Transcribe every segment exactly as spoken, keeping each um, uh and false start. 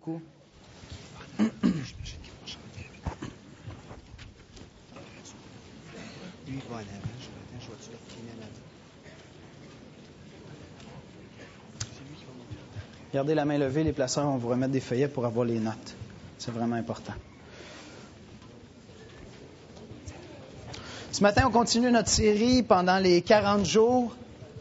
beaucoup. Gardez la main levée, les placeurs vont vous remettre des feuillets pour avoir les notes. C'est vraiment important. Ce matin, on continue notre série pendant les quarante jours.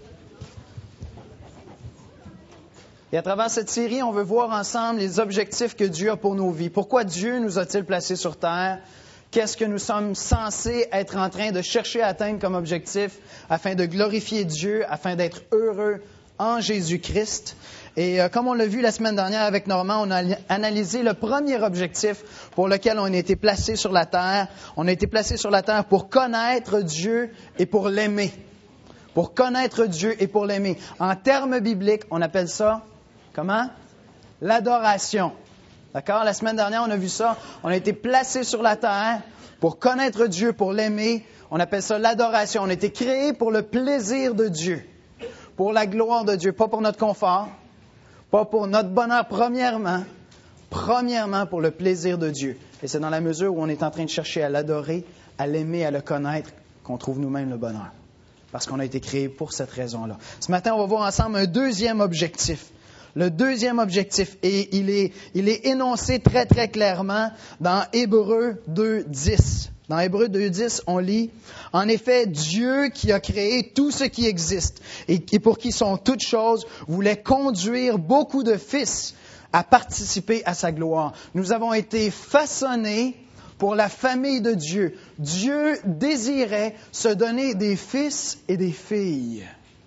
Et à travers cette série, on veut voir ensemble les objectifs que Dieu a pour nos vies. Pourquoi Dieu nous a-t-il placés sur terre? Qu'est-ce que nous sommes censés être en train de chercher à atteindre comme objectif afin de glorifier Dieu, afin d'être heureux en Jésus-Christ? Et euh, comme on l'a vu la semaine dernière avec Normand, on a analysé le premier objectif pour lequel on a été placé sur la terre. On a été placé sur la terre pour connaître Dieu et pour l'aimer. Pour connaître Dieu et pour l'aimer. En termes bibliques, on appelle ça, comment? L'adoration. D'accord? La semaine dernière, on a vu ça. On a été placé sur la terre pour connaître Dieu, pour l'aimer. On appelle ça l'adoration. On a été créé pour le plaisir de Dieu, pour la gloire de Dieu, pas pour notre confort, pas pour notre bonheur premièrement, premièrement pour le plaisir de Dieu. Et c'est dans la mesure où on est en train de chercher à l'adorer, à l'aimer, à le connaître, qu'on trouve nous-mêmes le bonheur. Parce qu'on a été créé pour cette raison-là. Ce matin, on va voir ensemble un deuxième objectif. Le deuxième objectif, et il est, il est énoncé très, très clairement dans Hébreux deux dix. Dans Hébreux deux dix, on lit « En effet, Dieu qui a créé tout ce qui existe et pour qui sont toutes choses, voulait conduire beaucoup de fils à participer à sa gloire. Nous avons été façonnés pour la famille de Dieu. Dieu désirait se donner des fils et des filles.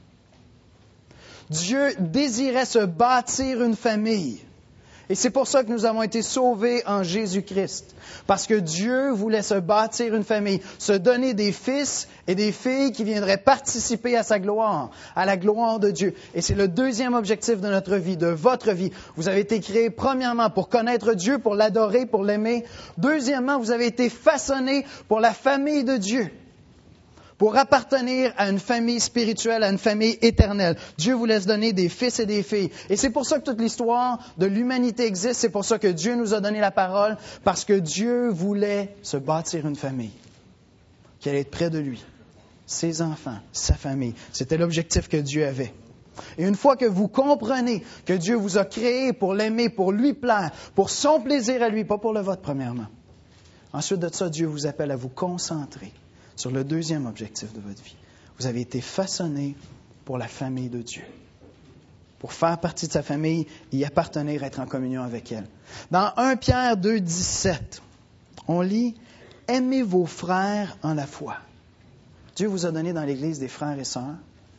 Dieu désirait se bâtir une famille. Et c'est pour ça que nous avons été sauvés en Jésus-Christ. Parce que Dieu voulait se bâtir une famille, se donner des fils et des filles qui viendraient participer à sa gloire, à la gloire de Dieu. Et c'est le deuxième objectif de notre vie, de votre vie. Vous avez été créés premièrement pour connaître Dieu, pour l'adorer, pour l'aimer. Deuxièmement, vous avez été façonnés pour la famille de Dieu, pour appartenir à une famille spirituelle, à une famille éternelle. Dieu vous laisse donner des fils et des filles. Et c'est pour ça que toute l'histoire de l'humanité existe. C'est pour ça que Dieu nous a donné la parole, parce que Dieu voulait se bâtir une famille, qui allait être près de lui, ses enfants, sa famille. C'était l'objectif que Dieu avait. Et une fois que vous comprenez que Dieu vous a créé pour l'aimer, pour lui plaire, pour son plaisir à lui, pas pour le vôtre premièrement. Ensuite de ça, Dieu vous appelle à vous concentrer sur le deuxième objectif de votre vie. Vous avez été façonnés pour la famille de Dieu, pour faire partie de sa famille, y appartenir, être en communion avec elle. Dans premier Pierre deux dix-sept, on lit « Aimez vos frères en la foi ». Dieu vous a donné dans l'Église des frères et sœurs.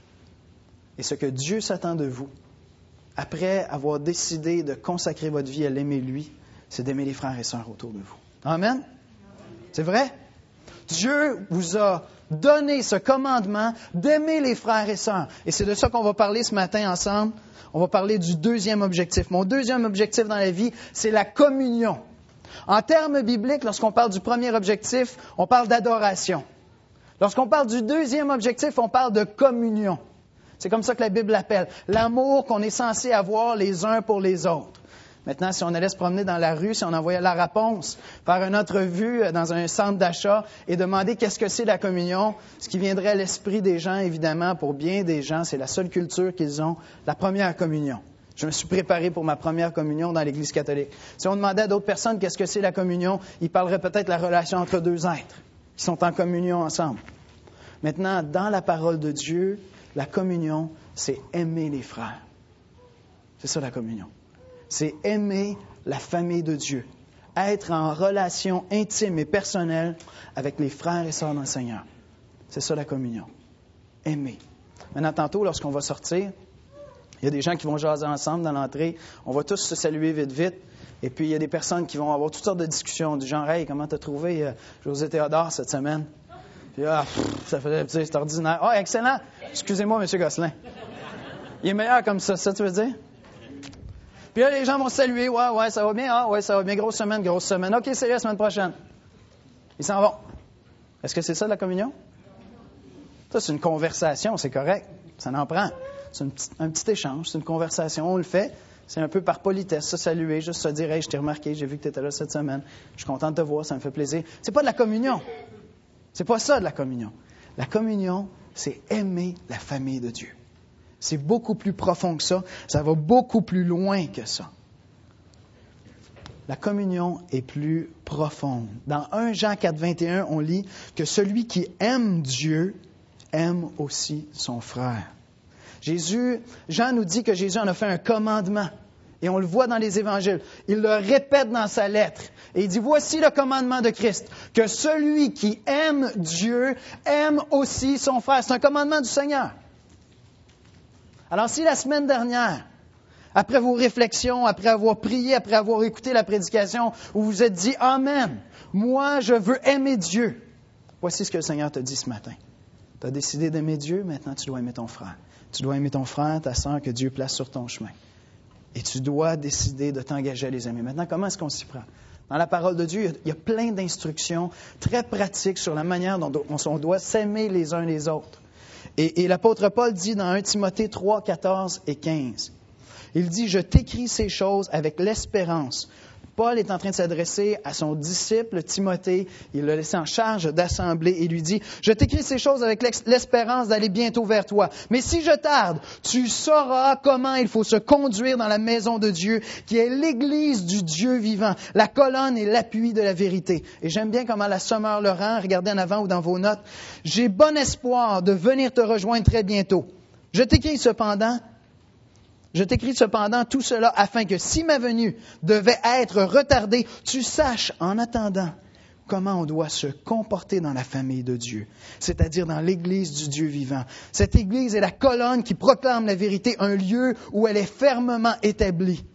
Et ce que Dieu s'attend de vous, après avoir décidé de consacrer votre vie à l'aimer lui, c'est d'aimer les frères et sœurs autour de vous. Amen? C'est vrai? Dieu vous a donné ce commandement d'aimer les frères et sœurs. Et c'est de ça qu'on va parler ce matin ensemble. On va parler du deuxième objectif. Mon deuxième objectif dans la vie, c'est la communion. En termes bibliques, lorsqu'on parle du premier objectif, on parle d'adoration. Lorsqu'on parle du deuxième objectif, on parle de communion. C'est comme ça que la Bible l'appelle. L'amour qu'on est censé avoir les uns pour les autres. Maintenant, si on allait se promener dans la rue, si on envoyait la réponse, faire une entrevue dans un centre d'achat et demander qu'est-ce que c'est la communion, ce qui viendrait à l'esprit des gens, évidemment, pour bien des gens, c'est la seule culture qu'ils ont, la première communion. Je me suis préparé pour ma première communion dans l'Église catholique. Si on demandait à d'autres personnes qu'est-ce que c'est la communion, ils parleraient peut-être de la relation entre deux êtres qui sont en communion ensemble. Maintenant, dans la parole de Dieu, la communion, c'est aimer les frères. C'est ça la communion. C'est aimer la famille de Dieu, être en relation intime et personnelle avec les frères et sœurs dans le Seigneur. C'est ça la communion. Aimer. Maintenant, tantôt, lorsqu'on va sortir, il y a des gens qui vont jaser ensemble dans l'entrée. On va tous se saluer vite, vite. Et puis, il y a des personnes qui vont avoir toutes sortes de discussions du genre « Hey, comment t'as trouvé euh, José Théodore cette semaine? » Puis, ah, pff, ça faisait, c'est ordinaire. « Ah, oh, excellent! Excusez-moi, M. Gosselin. Il est meilleur comme ça, ça tu veux dire? » Puis là, les gens vont se saluer. « Ouais, ouais, ça va bien. Ah, ouais, ça va bien. Grosse semaine, grosse semaine. OK, c'est la semaine prochaine. » Ils s'en vont. Est-ce que c'est ça la communion? Ça, c'est une conversation, c'est correct. Ça en prend. C'est une petite, un petit échange, c'est une conversation. On le fait. C'est un peu par politesse, se saluer, juste se dire « Hey, je t'ai remarqué, j'ai vu que tu étais là cette semaine. Je suis content de te voir, ça me fait plaisir. » C'est pas de la communion. C'est pas ça de la communion. La communion, c'est aimer la famille de Dieu. C'est beaucoup plus profond que ça. Ça va beaucoup plus loin que ça. La communion est plus profonde. Dans premier Jean quatre, vingt et un, on lit que celui qui aime Dieu aime aussi son frère. Jésus, Jean nous dit que Jésus en a fait un commandement. Et on le voit dans les évangiles. Il le répète dans sa lettre. Et il dit, voici le commandement de Christ, que celui qui aime Dieu aime aussi son frère. C'est un commandement du Seigneur. Alors si la semaine dernière, après vos réflexions, après avoir prié, après avoir écouté la prédication, vous vous êtes dit, Amen, moi je veux aimer Dieu. Voici ce que le Seigneur te dit ce matin. Tu as décidé d'aimer Dieu, maintenant tu dois aimer ton frère. Tu dois aimer ton frère, ta sœur que Dieu place sur ton chemin. Et tu dois décider de t'engager à les aimer. Maintenant, comment est-ce qu'on s'y prend? Dans la parole de Dieu, il y a plein d'instructions très pratiques sur la manière dont on doit s'aimer les uns les autres. Et, et l'apôtre Paul dit dans premier Timothée trois, quatorze et quinze, il dit « Je t'écris ces choses avec l'espérance ». Paul est en train de s'adresser à son disciple Timothée. Il l'a laissé en charge d'assembler et lui dit « Je t'écris ces choses avec l'espérance d'aller bientôt vers toi. Mais si je tarde, tu sauras comment il faut se conduire dans la maison de Dieu, qui est l'Église du Dieu vivant, la colonne et l'appui de la vérité. » Et j'aime bien comment la Sommeur le rend. Regardez en avant ou dans vos notes. « J'ai bon espoir de venir te rejoindre très bientôt. Je t'écris cependant... » Je t'écris cependant tout cela afin que si ma venue devait être retardée, tu saches en attendant comment on doit se comporter dans la famille de Dieu, c'est-à-dire dans l'Église du Dieu vivant. Cette Église est la colonne qui proclame la vérité, un lieu où elle est fermement établie.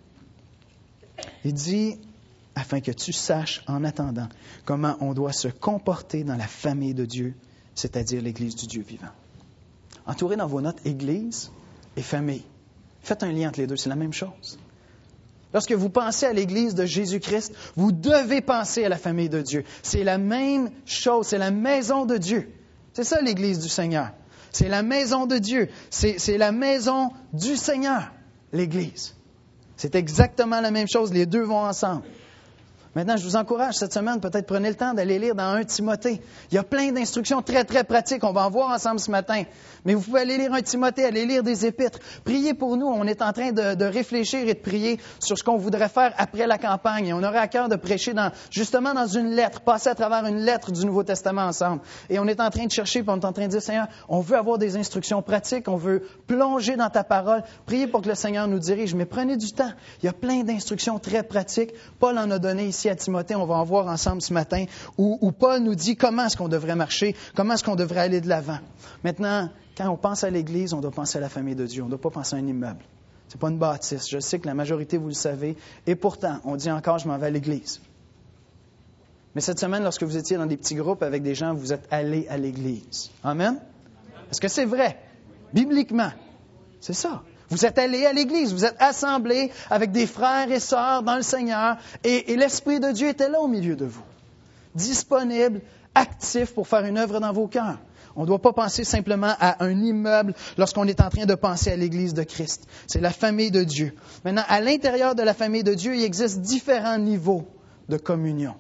Il dit, afin que tu saches en attendant comment on doit se comporter dans la famille de Dieu, c'est-à-dire l'Église du Dieu vivant. Entourez dans vos notes Église et famille. Faites un lien entre les deux, c'est la même chose. Lorsque vous pensez à l'Église de Jésus-Christ, vous devez penser à la famille de Dieu. C'est la même chose, c'est la maison de Dieu. C'est ça l'Église du Seigneur. C'est la maison de Dieu. C'est, c'est la maison du Seigneur, l'Église. C'est exactement la même chose, les deux vont ensemble. Maintenant, je vous encourage cette semaine, peut-être prenez le temps d'aller lire dans premier Timothée. Il y a plein d'instructions très, très pratiques. On va en voir ensemble ce matin. Mais vous pouvez aller lire premier Timothée, aller lire des épîtres. Priez pour nous. On est en train de, de réfléchir et de prier sur ce qu'on voudrait faire après la campagne. Et on aurait à cœur de prêcher dans, justement dans une lettre, passer à travers une lettre du Nouveau Testament ensemble. Et on est en train de chercher, puis on est en train de dire, Seigneur, on veut avoir des instructions pratiques, on veut plonger dans ta parole. Priez pour que le Seigneur nous dirige. Mais prenez du temps. Il y a plein d'instructions très pratiques. Paul en a donné ici à Timothée, on va en voir ensemble ce matin, où, où Paul nous dit comment est-ce qu'on devrait marcher, comment est-ce qu'on devrait aller de l'avant. Maintenant, quand on pense à l'Église, on doit penser à la famille de Dieu, on ne doit pas penser à un immeuble. Ce n'est pas une bâtisse, je sais que la majorité, vous le savez, et pourtant, on dit encore, je m'en vais à l'Église. Mais cette semaine, lorsque vous étiez dans des petits groupes avec des gens, vous êtes allés à l'Église. Amen? Est-ce que c'est vrai? Bibliquement, c'est ça. Vous êtes allés à l'Église, vous êtes assemblés avec des frères et sœurs dans le Seigneur et, et l'Esprit de Dieu était là au milieu de vous, disponible, actif pour faire une œuvre dans vos cœurs. On ne doit pas penser simplement à un immeuble lorsqu'on est en train de penser à l'Église de Christ. C'est la famille de Dieu. Maintenant, à l'intérieur de la famille de Dieu, il existe différents niveaux de communion.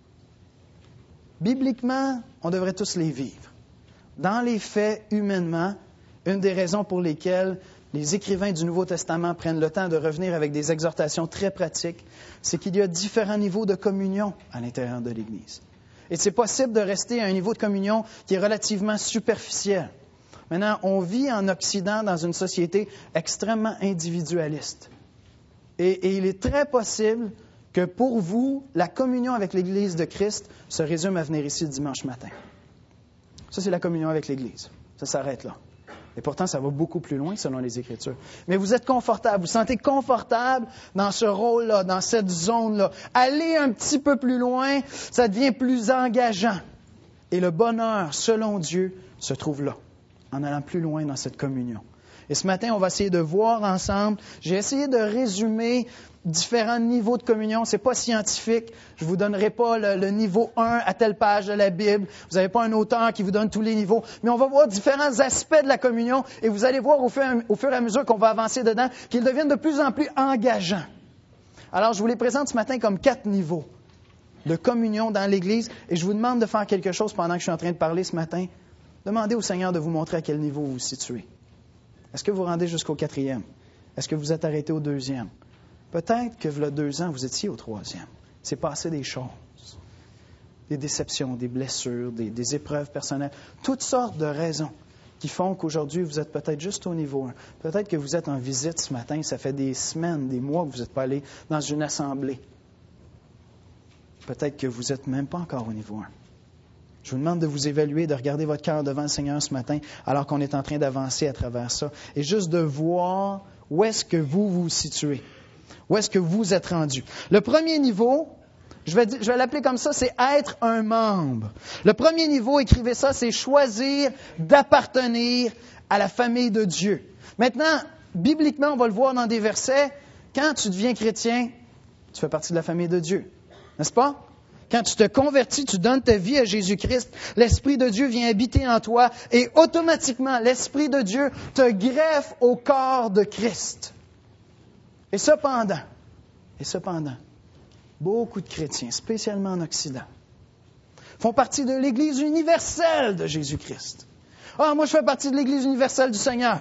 Bibliquement, on devrait tous les vivre. Dans les faits, humainement, une des raisons pour lesquelles les écrivains du Nouveau Testament prennent le temps de revenir avec des exhortations très pratiques, c'est qu'il y a différents niveaux de communion à l'intérieur de l'Église. Et c'est possible de rester à un niveau de communion qui est relativement superficiel. Maintenant, on vit en Occident dans une société extrêmement individualiste. Et, et il est très possible que pour vous, la communion avec l'Église de Christ se résume à venir ici le dimanche matin. Ça, c'est la communion avec l'Église. Ça s'arrête là. Et pourtant, ça va beaucoup plus loin selon les Écritures. Mais vous êtes confortable, vous vous sentez confortable dans ce rôle-là, dans cette zone-là. Allez un petit peu plus loin, ça devient plus engageant. Et le bonheur, selon Dieu, se trouve là, en allant plus loin dans cette communion. Et ce matin, on va essayer de voir ensemble. J'ai essayé de résumer différents niveaux de communion. C'est pas scientifique. Je vous donnerai pas le, le niveau un à telle page de la Bible. Vous n'avez pas un auteur qui vous donne tous les niveaux. Mais on va voir différents aspects de la communion et vous allez voir au fur, au fur et à mesure qu'on va avancer dedans qu'ils deviennent de plus en plus engageants. Alors, je vous les présente ce matin comme quatre niveaux de communion dans l'Église et je vous demande de faire quelque chose pendant que je suis en train de parler ce matin. Demandez au Seigneur de vous montrer à quel niveau vous vous situez. Est-ce que vous rendez jusqu'au quatrième? Est-ce que vous êtes arrêté au deuxième? Peut-être que, il y a deux ans, vous étiez au troisième. C'est passé des choses. Des déceptions, des blessures, des, des épreuves personnelles. Toutes sortes de raisons qui font qu'aujourd'hui, vous êtes peut-être juste au niveau un. Peut-être que vous êtes en visite ce matin. Ça fait des semaines, des mois que vous n'êtes pas allé dans une assemblée. Peut-être que vous n'êtes même pas encore au niveau un. Je vous demande de vous évaluer, de regarder votre cœur devant le Seigneur ce matin, alors qu'on est en train d'avancer à travers ça. Et juste de voir où est-ce que vous vous situez. Où est-ce que vous êtes rendu? Le premier niveau, je vais, je vais l'appeler comme ça, c'est être un membre. Le premier niveau, écrivez ça, c'est choisir d'appartenir à la famille de Dieu. Maintenant, bibliquement, on va le voir dans des versets, quand tu deviens chrétien, tu fais partie de la famille de Dieu. N'est-ce pas? Quand tu te convertis, tu donnes ta vie à Jésus-Christ, l'Esprit de Dieu vient habiter en toi et automatiquement, l'Esprit de Dieu te greffe au corps de Christ. Et cependant, et cependant, beaucoup de chrétiens, spécialement en Occident, font partie de l'Église universelle de Jésus-Christ. Ah, moi je fais partie de l'Église universelle du Seigneur.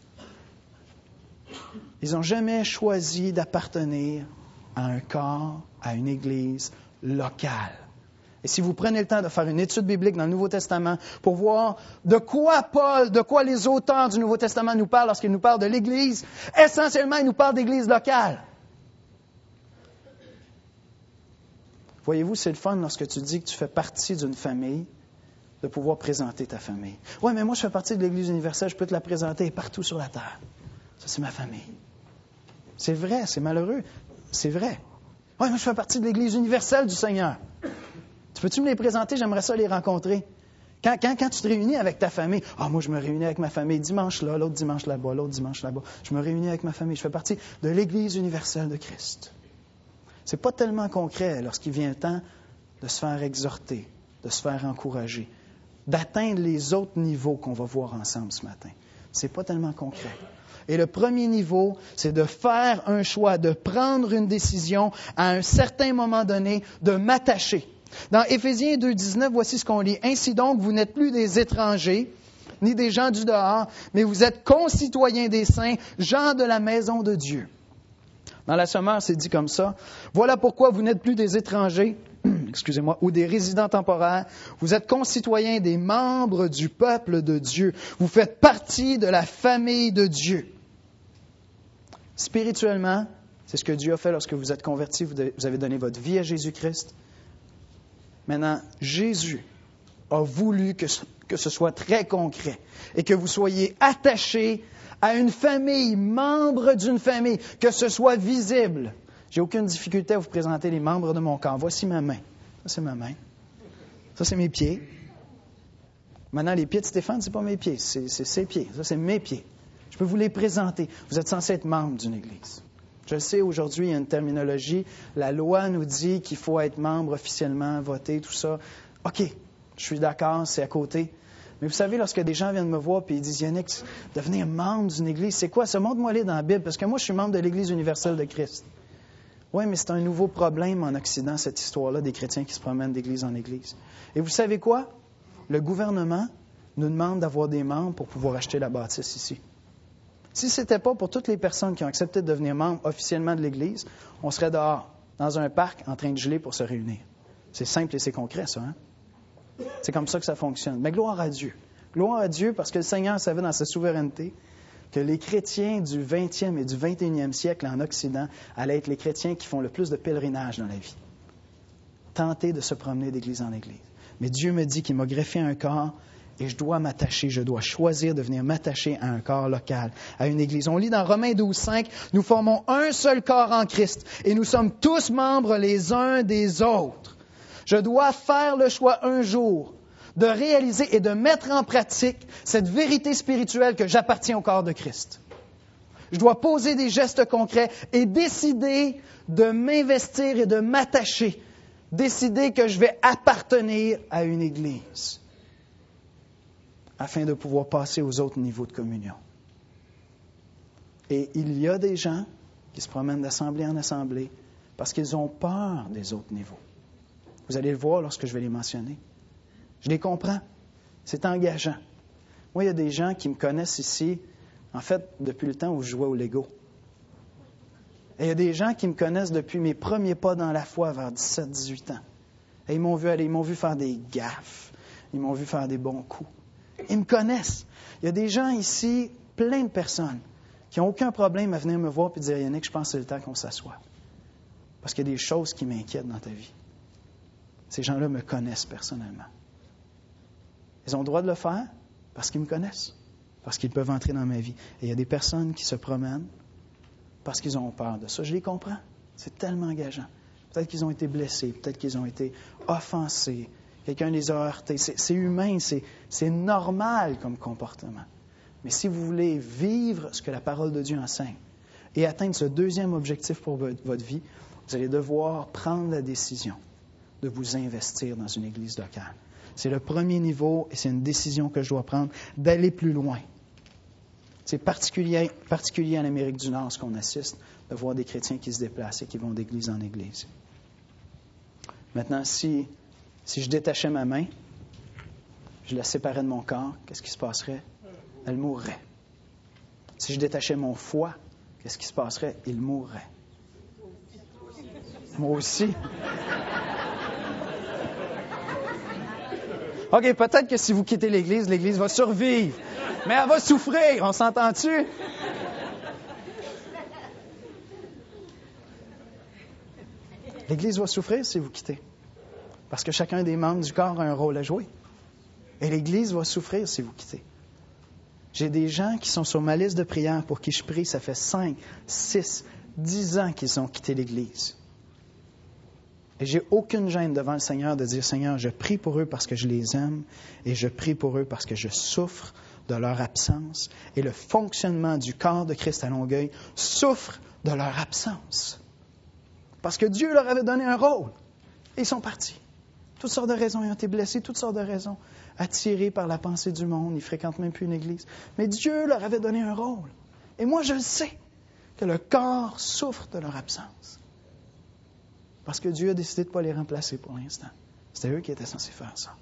Ils n'ont jamais choisi d'appartenir à un corps, à une Église locale. Et si vous prenez le temps de faire une étude biblique dans le Nouveau Testament pour voir de quoi Paul, de quoi les auteurs du Nouveau Testament nous parlent lorsqu'ils nous parlent de l'Église, essentiellement, ils nous parlent d'Église locale. Voyez-vous, c'est le fun lorsque tu dis que tu fais partie d'une famille, de pouvoir présenter ta famille. Oui, mais moi, je fais partie de l'Église universelle, je peux te la présenter partout sur la terre. Ça, c'est ma famille. C'est vrai, c'est malheureux. C'est vrai. Oui, moi, je fais partie de l'Église universelle du Seigneur. Tu peux-tu me les présenter? J'aimerais ça les rencontrer. Quand, quand, quand tu te réunis avec ta famille, ah, moi, je me réunis avec ma famille dimanche là, l'autre dimanche là-bas, l'autre dimanche là-bas. Je me réunis avec ma famille. Je fais partie de l'Église universelle de Christ. C'est pas tellement concret lorsqu'il vient le temps de se faire exhorter, de se faire encourager, d'atteindre les autres niveaux qu'on va voir ensemble ce matin. C'est pas tellement concret. Et le premier niveau, c'est de faire un choix, de prendre une décision à un certain moment donné, de m'attacher. Dans Éphésiens deux dix-neuf, voici ce qu'on lit. « Ainsi donc, vous n'êtes plus des étrangers, ni des gens du dehors, mais vous êtes concitoyens des saints, gens de la maison de Dieu. » Dans la Sommeur, c'est dit comme ça. « Voilà pourquoi vous n'êtes plus des étrangers, excusez-moi, ou des résidents temporaires. Vous êtes concitoyens des membres du peuple de Dieu. Vous faites partie de la famille de Dieu. » Spirituellement, c'est ce que Dieu a fait lorsque vous êtes convertis, vous avez donné votre vie à Jésus-Christ. Maintenant, Jésus a voulu que ce, que ce soit très concret et que vous soyez attachés à une famille, membre d'une famille, que ce soit visible. J'ai aucune difficulté à vous présenter les membres de mon corps. Voici ma main. Ça, c'est ma main. Ça, c'est mes pieds. Maintenant, les pieds de Stéphane, ce n'est pas mes pieds, c'est, c'est ses pieds. Ça, c'est mes pieds. Je peux vous les présenter. Vous êtes censés être membre d'une Église. Je le sais, aujourd'hui, il y a une terminologie. La loi nous dit qu'il faut être membre officiellement, voter, tout ça. OK, je suis d'accord, c'est à côté. Mais vous savez, lorsque des gens viennent me voir et ils disent « Yannick, devenir membre d'une Église, c'est quoi ça? Montre-moi-les dans la Bible, parce que moi, je suis membre de l'Église universelle de Christ. » Oui, mais c'est un nouveau problème en Occident, cette histoire-là, des chrétiens qui se promènent d'église en église. Et vous savez quoi? Le gouvernement nous demande d'avoir des membres pour pouvoir acheter la bâtisse ici. Si ce n'était pas pour toutes les personnes qui ont accepté de devenir membres officiellement de l'Église, on serait dehors, dans un parc, en train de geler pour se réunir. C'est simple et c'est concret, ça. Hein? C'est comme ça que ça fonctionne. Mais gloire à Dieu. Gloire à Dieu parce que le Seigneur savait dans sa souveraineté que les chrétiens du vingtième et du vingt et unième siècle en Occident allaient être les chrétiens qui font le plus de pèlerinage dans la vie. Tenter de se promener d'église en église. Mais Dieu me dit qu'il m'a greffé un corps et je dois m'attacher, je dois choisir de venir m'attacher à un corps local, à une église. On lit dans Romains douze cinq, nous formons un seul corps en Christ et nous sommes tous membres les uns des autres. Je dois faire le choix un jour de réaliser et de mettre en pratique cette vérité spirituelle que j'appartiens au corps de Christ. Je dois poser des gestes concrets et décider de m'investir et de m'attacher. Décider que je vais appartenir à une Église afin de pouvoir passer aux autres niveaux de communion. Et il y a des gens qui se promènent d'assemblée en assemblée parce qu'ils ont peur des autres niveaux. Vous allez le voir lorsque je vais les mentionner. Je les comprends. C'est engageant. Moi, il y a des gens qui me connaissent ici, en fait, depuis le temps où je jouais au Lego. Et il y a des gens qui me connaissent depuis mes premiers pas dans la foi, vers dix-sept dix-huit ans. Et ils m'ont vu aller, ils m'ont vu faire des gaffes. Ils m'ont vu faire des bons coups. Ils me connaissent. Il y a des gens ici, plein de personnes, qui n'ont aucun problème à venir me voir et dire « Yannick, je pense que c'est le temps qu'on s'assoie. » Parce qu'il y a des choses qui m'inquiètent dans ta vie. Ces gens-là me connaissent personnellement. Ils ont le droit de le faire parce qu'ils me connaissent, parce qu'ils peuvent entrer dans ma vie. Et il y a des personnes qui se promènent parce qu'ils ont peur de ça. Je les comprends. C'est tellement engageant. Peut-être qu'ils ont été blessés, peut-être qu'ils ont été offensés, quelqu'un les a heurtés. C'est, c'est humain, c'est, c'est normal comme comportement. Mais si vous voulez vivre ce que la parole de Dieu enseigne et atteindre ce deuxième objectif pour votre vie, vous allez devoir prendre la décision de vous investir dans une église locale. C'est le premier niveau et c'est une décision que je dois prendre d'aller plus loin. C'est particulier, particulier en Amérique du Nord ce qu'on assiste, de voir des chrétiens qui se déplacent et qui vont d'église en église. Maintenant, si, si je détachais ma main, je la séparais de mon corps, qu'est-ce qui se passerait? Elle mourrait. Si je détachais mon foie, qu'est-ce qui se passerait? Il mourrait. Moi aussi. OK, peut-être que si vous quittez l'Église, l'Église va survivre. Mais elle va souffrir, on s'entend-tu? L'Église va souffrir si vous quittez. Parce que chacun des membres du corps a un rôle à jouer. Et l'Église va souffrir si vous quittez. J'ai des gens qui sont sur ma liste de prières pour qui je prie, ça fait cinq, six, dix ans qu'ils ont quitté l'Église. Et j'ai aucune gêne devant le Seigneur de dire, Seigneur, je prie pour eux parce que je les aime et je prie pour eux parce que je souffre de leur absence. Et le fonctionnement du corps de Christ à Longueuil souffre de leur absence. Parce que Dieu leur avait donné un rôle. Et ils sont partis. Toutes sortes de raisons, ils ont été blessés, toutes sortes de raisons. Attirés par la pensée du monde, ils ne fréquentent même plus une église. Mais Dieu leur avait donné un rôle. Et moi, je le sais, que le corps souffre de leur absence. Parce que Dieu a décidé de ne pas les remplacer pour l'instant. C'était eux qui étaient censés faire ça.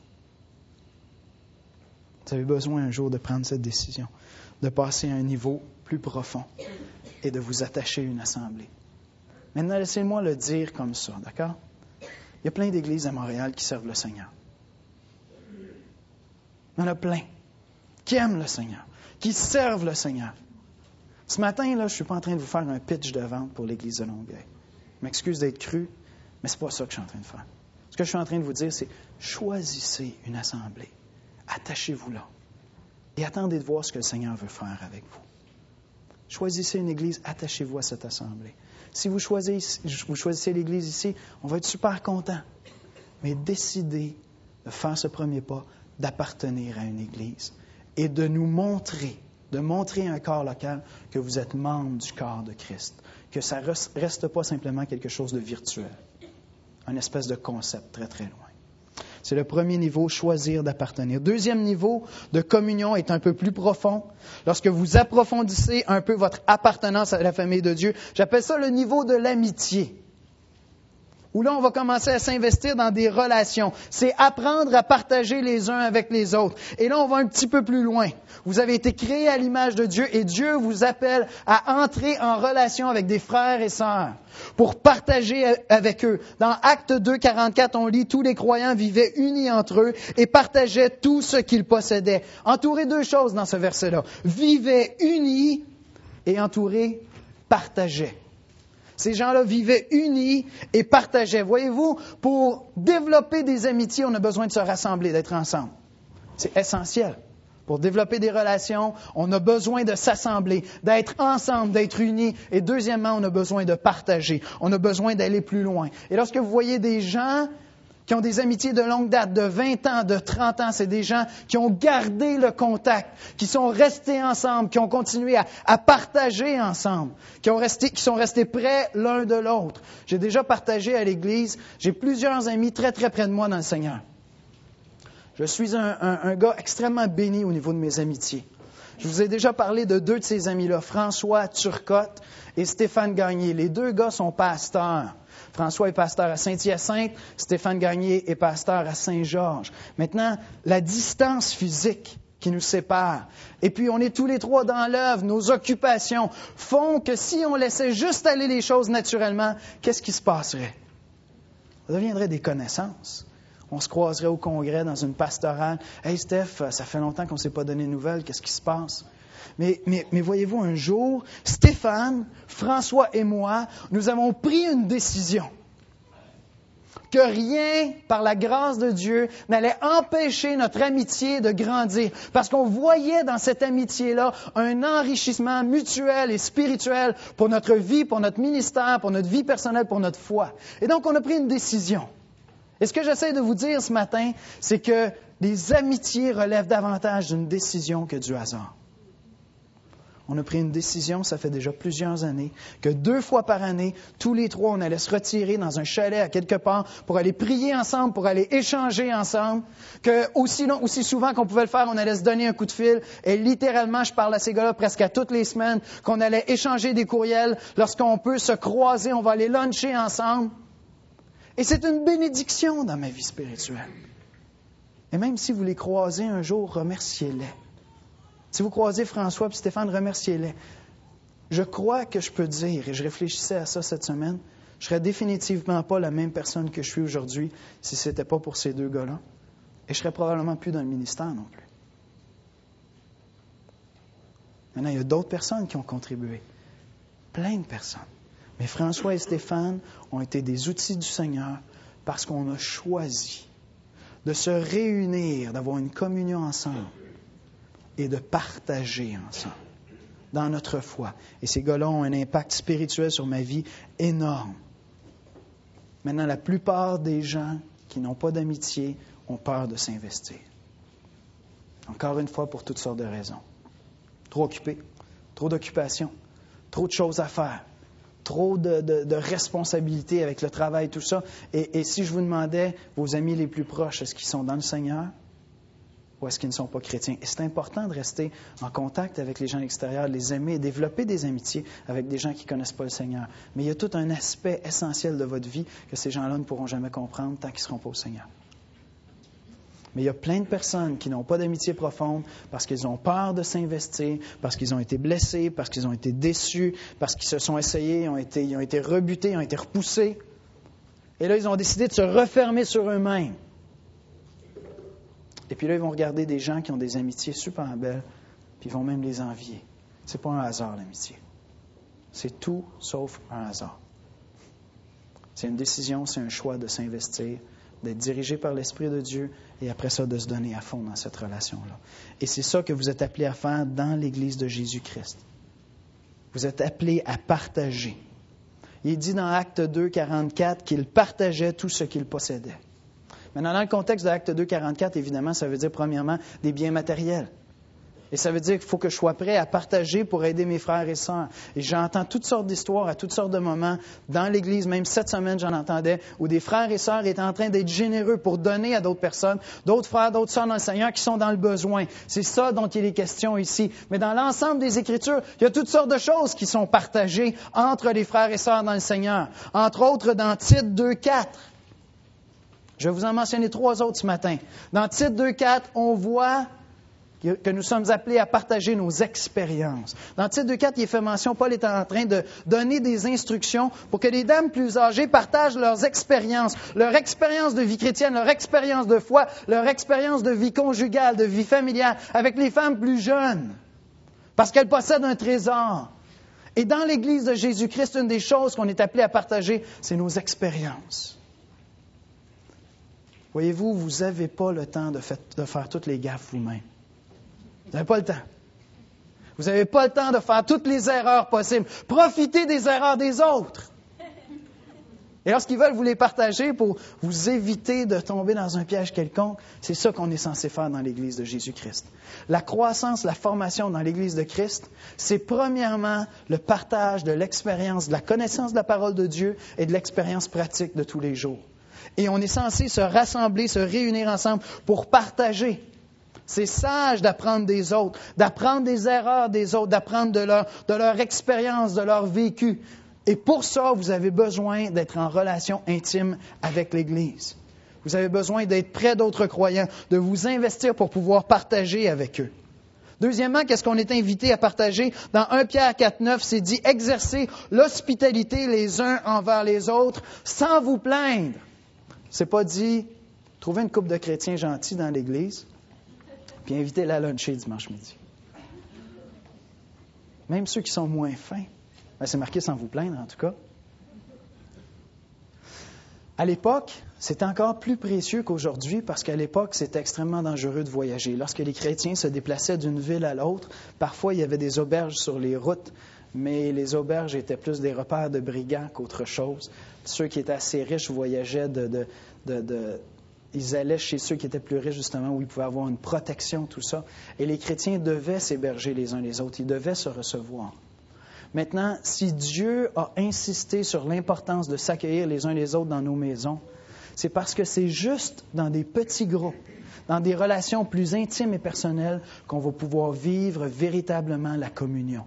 Vous avez besoin un jour de prendre cette décision, de passer à un niveau plus profond et de vous attacher à une assemblée. Maintenant, laissez-moi le dire comme ça, d'accord? Il y a plein d'églises à Montréal qui servent le Seigneur. Il y en a plein qui aiment le Seigneur, qui servent le Seigneur. Ce matin, là, je ne suis pas en train de vous faire un pitch de vente pour l'Église de Longueuil. Je m'excuse d'être cru, mais ce n'est pas ça que je suis en train de faire. Ce que je suis en train de vous dire, c'est choisissez une assemblée. Attachez-vous là. Et attendez de voir ce que le Seigneur veut faire avec vous. Choisissez une église, attachez-vous à cette assemblée. Si vous choisissez, vous choisissez l'église ici, on va être super contents. Mais décidez de faire ce premier pas, d'appartenir à une église et de nous montrer, de montrer à un corps local que vous êtes membre du corps de Christ. Que ça ne reste pas simplement quelque chose de virtuel. Un espèce de concept très, très loin. C'est le premier niveau, choisir d'appartenir. Deuxième niveau de communion est un peu plus profond. Lorsque vous approfondissez un peu votre appartenance à la famille de Dieu, j'appelle ça le niveau de l'amitié. Où là, on va commencer à s'investir dans des relations. C'est apprendre à partager les uns avec les autres. Et là, on va un petit peu plus loin. Vous avez été créés à l'image de Dieu et Dieu vous appelle à entrer en relation avec des frères et sœurs pour partager avec eux. Dans Actes deux, quarante-quatre, on lit « Tous les croyants vivaient unis entre eux et partageaient tout ce qu'ils possédaient. » Entourez deux choses dans ce verset-là. Vivaient unis et entourés partageaient. Ces gens-là vivaient unis et partageaient. Voyez-vous, pour développer des amitiés, on a besoin de se rassembler, d'être ensemble. C'est essentiel. Pour développer des relations, on a besoin de s'assembler, d'être ensemble, d'être unis. Et deuxièmement, on a besoin de partager. On a besoin d'aller plus loin. Et lorsque vous voyez des gens qui ont des amitiés de longue date, de vingt ans, de trente ans. C'est des gens qui ont gardé le contact, qui sont restés ensemble, qui ont continué à, à partager ensemble, qui, ont resté, qui sont restés près l'un de l'autre. J'ai déjà partagé à l'Église, j'ai plusieurs amis très, très près de moi dans le Seigneur. Je suis un, un, un gars extrêmement béni au niveau de mes amitiés. Je vous ai déjà parlé de deux de ces amis-là, François Turcotte et Stéphane Gagné. Les deux gars sont pasteurs. François est pasteur à Saint-Hyacinthe, Stéphane Gagné est pasteur à Saint-Georges. Maintenant, la distance physique qui nous sépare, et puis on est tous les trois dans l'œuvre, nos occupations font que si on laissait juste aller les choses naturellement, qu'est-ce qui se passerait? Ça deviendrait des connaissances. On se croiserait au congrès dans une pastorale. « Hey Steph, ça fait longtemps qu'on ne s'est pas donné de nouvelles, qu'est-ce qui se passe? » Mais, mais, mais voyez-vous, un jour, Stéphane, François et moi, nous avons pris une décision. Que rien, par la grâce de Dieu, n'allait empêcher notre amitié de grandir. Parce qu'on voyait dans cette amitié-là un enrichissement mutuel et spirituel pour notre vie, pour notre ministère, pour notre vie personnelle, pour notre foi. Et donc, on a pris une décision. Et ce que j'essaie de vous dire ce matin, c'est que les amitiés relèvent davantage d'une décision que du hasard. On a pris une décision, ça fait déjà plusieurs années, que deux fois par année, tous les trois, on allait se retirer dans un chalet à quelque part pour aller prier ensemble, pour aller échanger ensemble, que aussi, long, aussi souvent qu'on pouvait le faire, on allait se donner un coup de fil. Et littéralement, je parle à ces gars-là presque à toutes les semaines, qu'on allait échanger des courriels. Lorsqu'on peut se croiser, on va aller luncher ensemble. Et c'est une bénédiction dans ma vie spirituelle. Et même si vous les croisez un jour, remerciez-les. Si vous croisez François et Stéphane, remerciez-les. Je crois que je peux dire, et je réfléchissais à ça cette semaine, je ne serais définitivement pas la même personne que je suis aujourd'hui si ce n'était pas pour ces deux gars-là. Et je ne serais probablement plus dans le ministère non plus. Maintenant, il y a d'autres personnes qui ont contribué. Plein de personnes. Mais François et Stéphane ont été des outils du Seigneur parce qu'on a choisi de se réunir, d'avoir une communion ensemble et de partager ensemble dans notre foi. Et ces gars-là ont un impact spirituel sur ma vie énorme. Maintenant, la plupart des gens qui n'ont pas d'amitié ont peur de s'investir. Encore une fois, pour toutes sortes de raisons. Trop occupés, trop d'occupations, trop de choses à faire. Trop de, de, de responsabilités avec le travail, tout ça. Et, et si je vous demandais, vos amis les plus proches, est-ce qu'ils sont dans le Seigneur ou est-ce qu'ils ne sont pas chrétiens? Et c'est important de rester en contact avec les gens extérieurs, de les aimer et développer des amitiés avec des gens qui ne connaissent pas le Seigneur. Mais il y a tout un aspect essentiel de votre vie que ces gens-là ne pourront jamais comprendre tant qu'ils ne seront pas au Seigneur. Mais il y a plein de personnes qui n'ont pas d'amitié profonde parce qu'ils ont peur de s'investir, parce qu'ils ont été blessés, parce qu'ils ont été déçus, parce qu'ils se sont essayés, ils ont été, ils ont été rebutés, ils ont été repoussés. Et là, ils ont décidé de se refermer sur eux-mêmes. Et puis là, ils vont regarder des gens qui ont des amitiés super belles, puis ils vont même les envier. C'est pas un hasard, l'amitié. C'est tout sauf un hasard. C'est une décision, c'est un choix de s'investir, d'être dirigé par l'Esprit de Dieu et après ça, de se donner à fond dans cette relation-là. Et c'est ça que vous êtes appelés à faire dans l'Église de Jésus-Christ. Vous êtes appelés à partager. Il dit dans Actes deux, quarante-quatre qu'il partageait tout ce qu'il possédait. Maintenant, dans le contexte de Actes deux, quarante-quatre, évidemment, ça veut dire premièrement des biens matériels. Et ça veut dire qu'il faut que je sois prêt à partager pour aider mes frères et sœurs. Et j'entends toutes sortes d'histoires à toutes sortes de moments dans l'Église. Même cette semaine, j'en entendais, où des frères et sœurs étaient en train d'être généreux pour donner à d'autres personnes, d'autres frères, d'autres sœurs dans le Seigneur qui sont dans le besoin. C'est ça dont il est question ici. Mais dans l'ensemble des Écritures, il y a toutes sortes de choses qui sont partagées entre les frères et sœurs dans le Seigneur. Entre autres, dans Tite deux, quatre. Je vais vous en mentionner trois autres ce matin. Dans Tite deux, quatre, on voit que nous sommes appelés à partager nos expériences. Dans Tite deux, quatre, il est fait mention, Paul est en train de donner des instructions pour que les dames plus âgées partagent leurs expériences, leur expérience de vie chrétienne, leur expérience de foi, leur expérience de vie conjugale, de vie familiale, avec les femmes plus jeunes, parce qu'elles possèdent un trésor. Et dans l'Église de Jésus-Christ, une des choses qu'on est appelé à partager, c'est nos expériences. Voyez-vous, vous n'avez pas le temps de, fait, de faire toutes les gaffes vous-même. Vous n'avez pas le temps. Vous n'avez pas le temps de faire toutes les erreurs possibles. Profitez des erreurs des autres. Et lorsqu'ils veulent vous les partager pour vous éviter de tomber dans un piège quelconque, c'est ça qu'on est censé faire dans l'Église de Jésus-Christ. La croissance, la formation dans l'Église de Christ, c'est premièrement le partage de l'expérience, de la connaissance de la parole de Dieu et de l'expérience pratique de tous les jours. Et on est censé se rassembler, se réunir ensemble pour partager. C'est sage d'apprendre des autres, d'apprendre des erreurs des autres, d'apprendre de leur, de leur expérience, de leur vécu. Et pour ça, vous avez besoin d'être en relation intime avec l'Église. Vous avez besoin d'être près d'autres croyants, de vous investir pour pouvoir partager avec eux. Deuxièmement, qu'est-ce qu'on est invité à partager? Dans premier Pierre quatre neuf, c'est dit « Exercez l'hospitalité les uns envers les autres sans vous plaindre. » C'est pas dit « Trouvez une couple de chrétiens gentils dans l'Église, puis invitez-les à luncher dimanche midi. » Même ceux qui sont moins fins. Ben, c'est marqué sans vous plaindre, en tout cas. À l'époque, c'était encore plus précieux qu'aujourd'hui parce qu'à l'époque, c'était extrêmement dangereux de voyager. Lorsque les chrétiens se déplaçaient d'une ville à l'autre, parfois il y avait des auberges sur les routes, mais les auberges étaient plus des repères de brigands qu'autre chose. Ceux qui étaient assez riches voyageaient de... de, de, de Ils allaient chez ceux qui étaient plus riches, justement, où ils pouvaient avoir une protection, tout ça. Et les chrétiens devaient s'héberger les uns les autres. Ils devaient se recevoir. Maintenant, si Dieu a insisté sur l'importance de s'accueillir les uns les autres dans nos maisons, c'est parce que c'est juste dans des petits groupes, dans des relations plus intimes et personnelles, qu'on va pouvoir vivre véritablement la communion.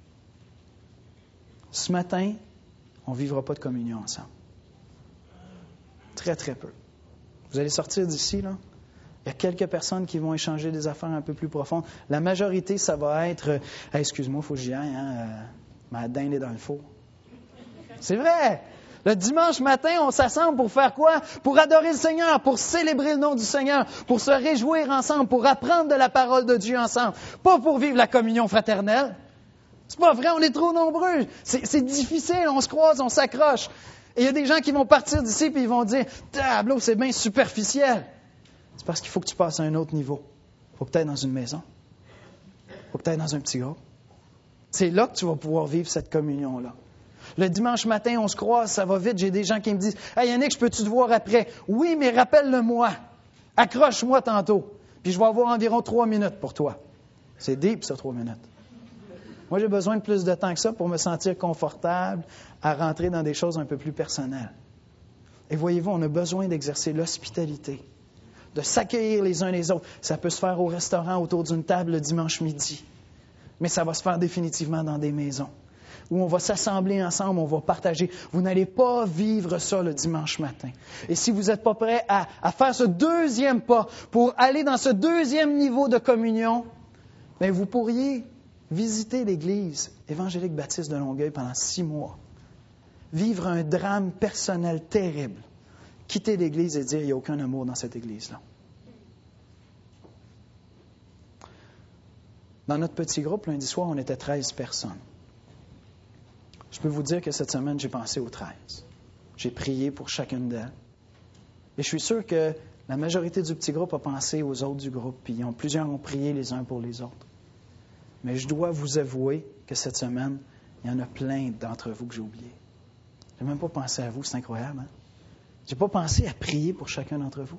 Ce matin, on ne vivra pas de communion ensemble. Très, très peu. Vous allez sortir d'ici, là. Il y a quelques personnes qui vont échanger des affaires un peu plus profondes. La majorité, ça va être euh, hey, « Excuse-moi, il faut que j'y aille, hein, euh, ma dinde est dans le four. » C'est vrai! Le dimanche matin, on s'assemble pour faire quoi? Pour adorer le Seigneur, pour célébrer le nom du Seigneur, pour se réjouir ensemble, pour apprendre de la parole de Dieu ensemble. Pas pour vivre la communion fraternelle. C'est pas vrai, on est trop nombreux. C'est, c'est difficile, on se croise, on s'accroche. Et il y a des gens qui vont partir d'ici et ils vont dire « Tableau, c'est bien superficiel. » C'est parce qu'il faut que tu passes à un autre niveau. Il faut peut-être dans une maison. Il faut peut-être dans un petit groupe. C'est là que tu vas pouvoir vivre cette communion-là. Le dimanche matin, on se croise, ça va vite. J'ai des gens qui me disent « Hey Yannick, je peux-tu te voir après? » Oui, mais rappelle-le-moi. Accroche-moi tantôt. Puis je vais avoir environ trois minutes pour toi. C'est deep, ça, trois minutes. Moi, j'ai besoin de plus de temps que ça pour me sentir confortable à rentrer dans des choses un peu plus personnelles. Et voyez-vous, on a besoin d'exercer l'hospitalité, de s'accueillir les uns les autres. Ça peut se faire au restaurant autour d'une table le dimanche midi, mais ça va se faire définitivement dans des maisons où on va s'assembler ensemble, on va partager. Vous n'allez pas vivre ça le dimanche matin. Et si vous n'êtes pas prêt à, à faire ce deuxième pas pour aller dans ce deuxième niveau de communion, bien, vous pourriez visiter l'Église évangélique baptiste de Longueuil pendant six mois. Vivre un drame personnel terrible. Quitter l'Église et dire qu'il n'y a aucun amour dans cette Église-là. Dans notre petit groupe, lundi soir, on était treize personnes. Je peux vous dire que cette semaine, j'ai pensé aux treize. J'ai prié pour chacune d'elles. Et je suis sûr que la majorité du petit groupe a pensé aux autres du groupe, puis ont, plusieurs ont prié les uns pour les autres. Mais je dois vous avouer que cette semaine, il y en a plein d'entre vous que j'ai oubliés. Je n'ai même pas pensé à vous, c'est incroyable. Hein? Je n'ai pas pensé à prier pour chacun d'entre vous.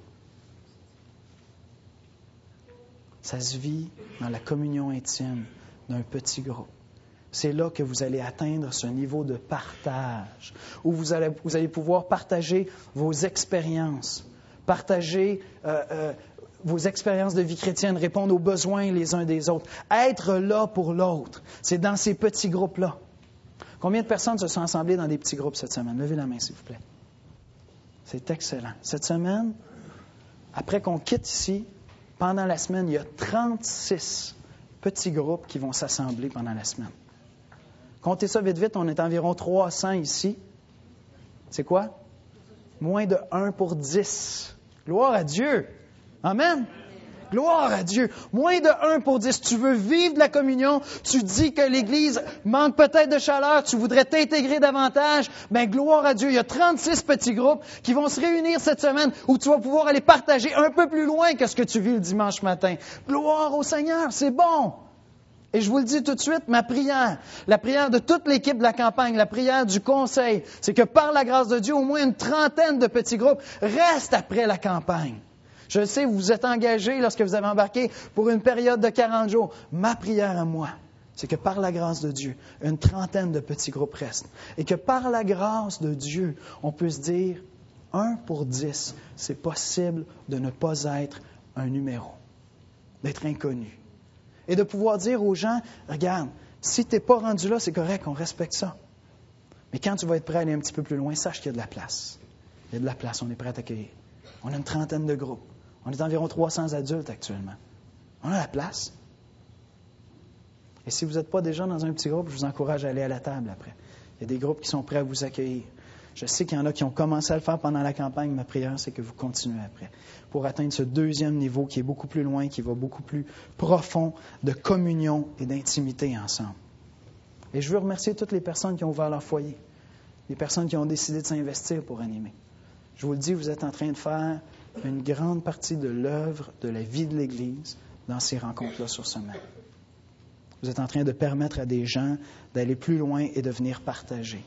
Ça se vit dans la communion intime d'un petit groupe. C'est là que vous allez atteindre ce niveau de partage, où vous allez, vous allez pouvoir partager vos expériences, partager euh, euh, vos expériences de vie chrétienne, répondre aux besoins les uns des autres, être là pour l'autre. C'est dans ces petits groupes-là. Combien de personnes se sont assemblées dans des petits groupes cette semaine? Levez la main, s'il vous plaît. C'est excellent. Cette semaine, après qu'on quitte ici, pendant la semaine, il y a trente-six petits groupes qui vont s'assembler pendant la semaine. Comptez ça vite, vite, on est environ trois cents ici. C'est quoi? Moins de un pour dix. Gloire à Dieu! Amen! Gloire à Dieu! Moins de un pour dix. Tu veux vivre de la communion, tu dis que l'Église manque peut-être de chaleur, tu voudrais t'intégrer davantage, bien, gloire à Dieu! Il y a trente-six petits groupes qui vont se réunir cette semaine où tu vas pouvoir aller partager un peu plus loin que ce que tu vis le dimanche matin. Gloire au Seigneur! C'est bon! Et je vous le dis tout de suite, ma prière, la prière de toute l'équipe de la campagne, la prière du conseil, c'est que par la grâce de Dieu, au moins une trentaine de petits groupes restent après la campagne. Je sais, vous vous êtes engagés lorsque vous avez embarqué pour une période de quarante jours. Ma prière à moi, c'est que par la grâce de Dieu, une trentaine de petits groupes restent. Et que par la grâce de Dieu, on puisse dire, un pour dix, c'est possible de ne pas être un numéro, d'être inconnu. Et de pouvoir dire aux gens, regarde, si tu n'es pas rendu là, c'est correct, on respecte ça. Mais quand tu vas être prêt à aller un petit peu plus loin, sache qu'il y a de la place. Il y a de la place, on est prêt à t'accueillir. On a une trentaine de groupes. On est environ trois cents adultes actuellement. On a la place. Et si vous n'êtes pas déjà dans un petit groupe, je vous encourage à aller à la table après. Il y a des groupes qui sont prêts à vous accueillir. Je sais qu'il y en a qui ont commencé à le faire pendant la campagne. Ma prière, c'est que vous continuez après pour atteindre ce deuxième niveau qui est beaucoup plus loin, qui va beaucoup plus profond de communion et d'intimité ensemble. Et je veux remercier toutes les personnes qui ont ouvert leur foyer, les personnes qui ont décidé de s'investir pour animer. Je vous le dis, vous êtes en train de faire une grande partie de l'œuvre de la vie de l'Église dans ces rencontres-là sur semaine. Vous êtes en train de permettre à des gens d'aller plus loin et de venir partager.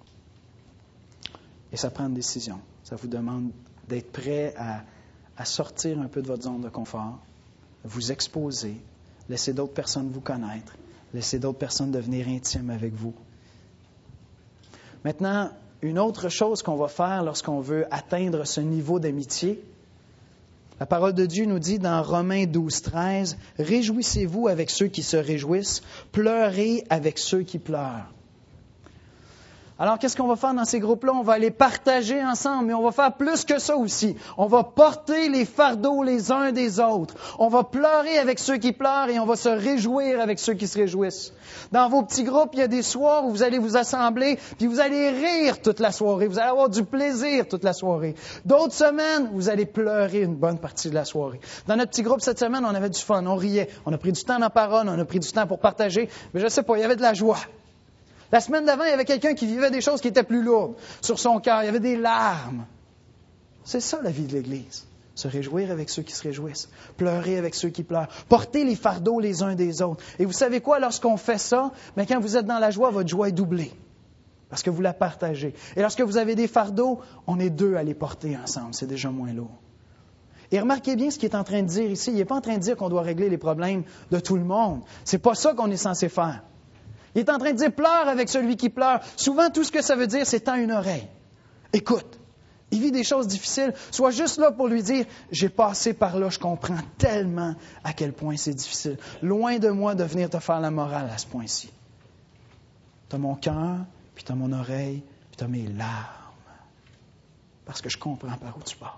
Et ça prend une décision. Ça vous demande d'être prêt à, à sortir un peu de votre zone de confort, vous exposer, laisser d'autres personnes vous connaître, laisser d'autres personnes devenir intimes avec vous. Maintenant, une autre chose qu'on va faire lorsqu'on veut atteindre ce niveau d'amitié, la parole de Dieu nous dit dans Romains douze, treize, « Réjouissez-vous avec ceux qui se réjouissent, pleurez avec ceux qui pleurent. » Alors, qu'est-ce qu'on va faire dans ces groupes-là? On va aller partager ensemble, mais on va faire plus que ça aussi. On va porter les fardeaux les uns des autres. On va pleurer avec ceux qui pleurent et on va se réjouir avec ceux qui se réjouissent. Dans vos petits groupes, il y a des soirs où vous allez vous assembler, puis vous allez rire toute la soirée. Vous allez avoir du plaisir toute la soirée. D'autres semaines, vous allez pleurer une bonne partie de la soirée. Dans notre petit groupe cette semaine, on avait du fun, on riait. On a pris du temps dans la parole, on a pris du temps pour partager. Mais je ne sais pas, il y avait de la joie. La semaine d'avant, il y avait quelqu'un qui vivait des choses qui étaient plus lourdes sur son cœur. Il y avait des larmes. C'est ça la vie de l'Église. Se réjouir avec ceux qui se réjouissent. Pleurer avec ceux qui pleurent. Porter les fardeaux les uns des autres. Et vous savez quoi? Lorsqu'on fait ça, bien, quand vous êtes dans la joie, votre joie est doublée. Parce que vous la partagez. Et lorsque vous avez des fardeaux, on est deux à les porter ensemble. C'est déjà moins lourd. Et remarquez bien ce qu'il est en train de dire ici. Il n'est pas en train de dire qu'on doit régler les problèmes de tout le monde. C'est pas ça qu'on est censé faire. Il est en train de dire « pleure avec celui qui pleure ». Souvent, tout ce que ça veut dire, c'est « tends une oreille ». Écoute, il vit des choses difficiles. Sois juste là pour lui dire « j'ai passé par là, je comprends tellement à quel point c'est difficile. Loin de moi de venir te faire la morale à ce point-ci. Tu as mon cœur, puis tu as mon oreille, puis tu as mes larmes. Parce que je comprends par où tu passes. »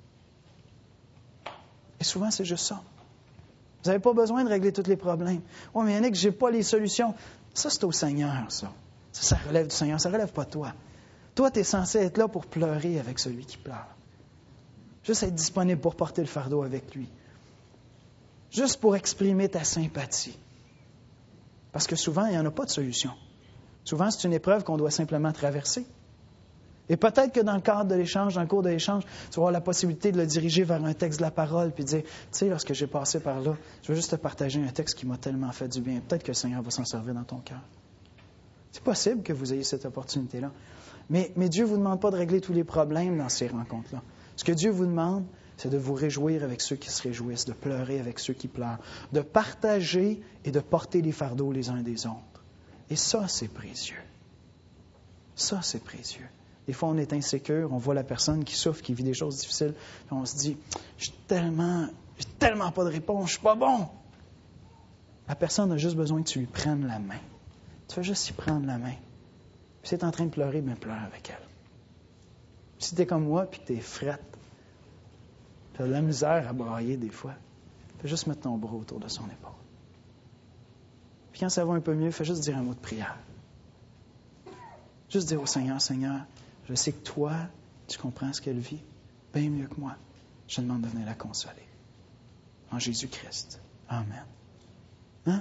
Et souvent, c'est juste ça. Vous n'avez pas besoin de régler tous les problèmes. « Oui, mais Yannick, je n'ai pas les solutions. » Ça, c'est au Seigneur, ça. Ça, ça relève du Seigneur. Ça ne relève pas de toi. Toi, tu es censé être là pour pleurer avec celui qui pleure. Juste être disponible pour porter le fardeau avec lui. Juste pour exprimer ta sympathie. Parce que souvent, il n'y en a pas de solution. Souvent, c'est une épreuve qu'on doit simplement traverser. Et peut-être que dans le cadre de l'échange, dans le cours de l'échange, tu vas avoir la possibilité de le diriger vers un texte de la parole puis de dire, tu sais, lorsque j'ai passé par là, je veux juste te partager un texte qui m'a tellement fait du bien. Peut-être que le Seigneur va s'en servir dans ton cœur. C'est possible que vous ayez cette opportunité-là. Mais, mais Dieu ne vous demande pas de régler tous les problèmes dans ces rencontres-là. Ce que Dieu vous demande, c'est de vous réjouir avec ceux qui se réjouissent, de pleurer avec ceux qui pleurent, de partager et de porter les fardeaux les uns des autres. Et ça, c'est précieux. Ça, c'est précieux. Des fois, on est insécure, on voit la personne qui souffre, qui vit des choses difficiles, puis on se dit, j'ai tellement, j'ai tellement pas de réponse, je suis pas bon. La personne a juste besoin que tu lui prennes la main. Tu vas juste y prendre la main. Puis si tu es en train de pleurer, bien pleure avec elle. Puis si tu es comme moi, puis que tu es frette, tu as de la misère à brailler des fois, fais juste mettre ton bras autour de son épaule. Puis quand ça va un peu mieux, fais juste dire un mot de prière. Juste dire au Seigneur, Seigneur, je sais que toi, tu comprends ce qu'elle vit bien mieux que moi. Je te demande de venir la consoler. En Jésus-Christ. Amen. Hein?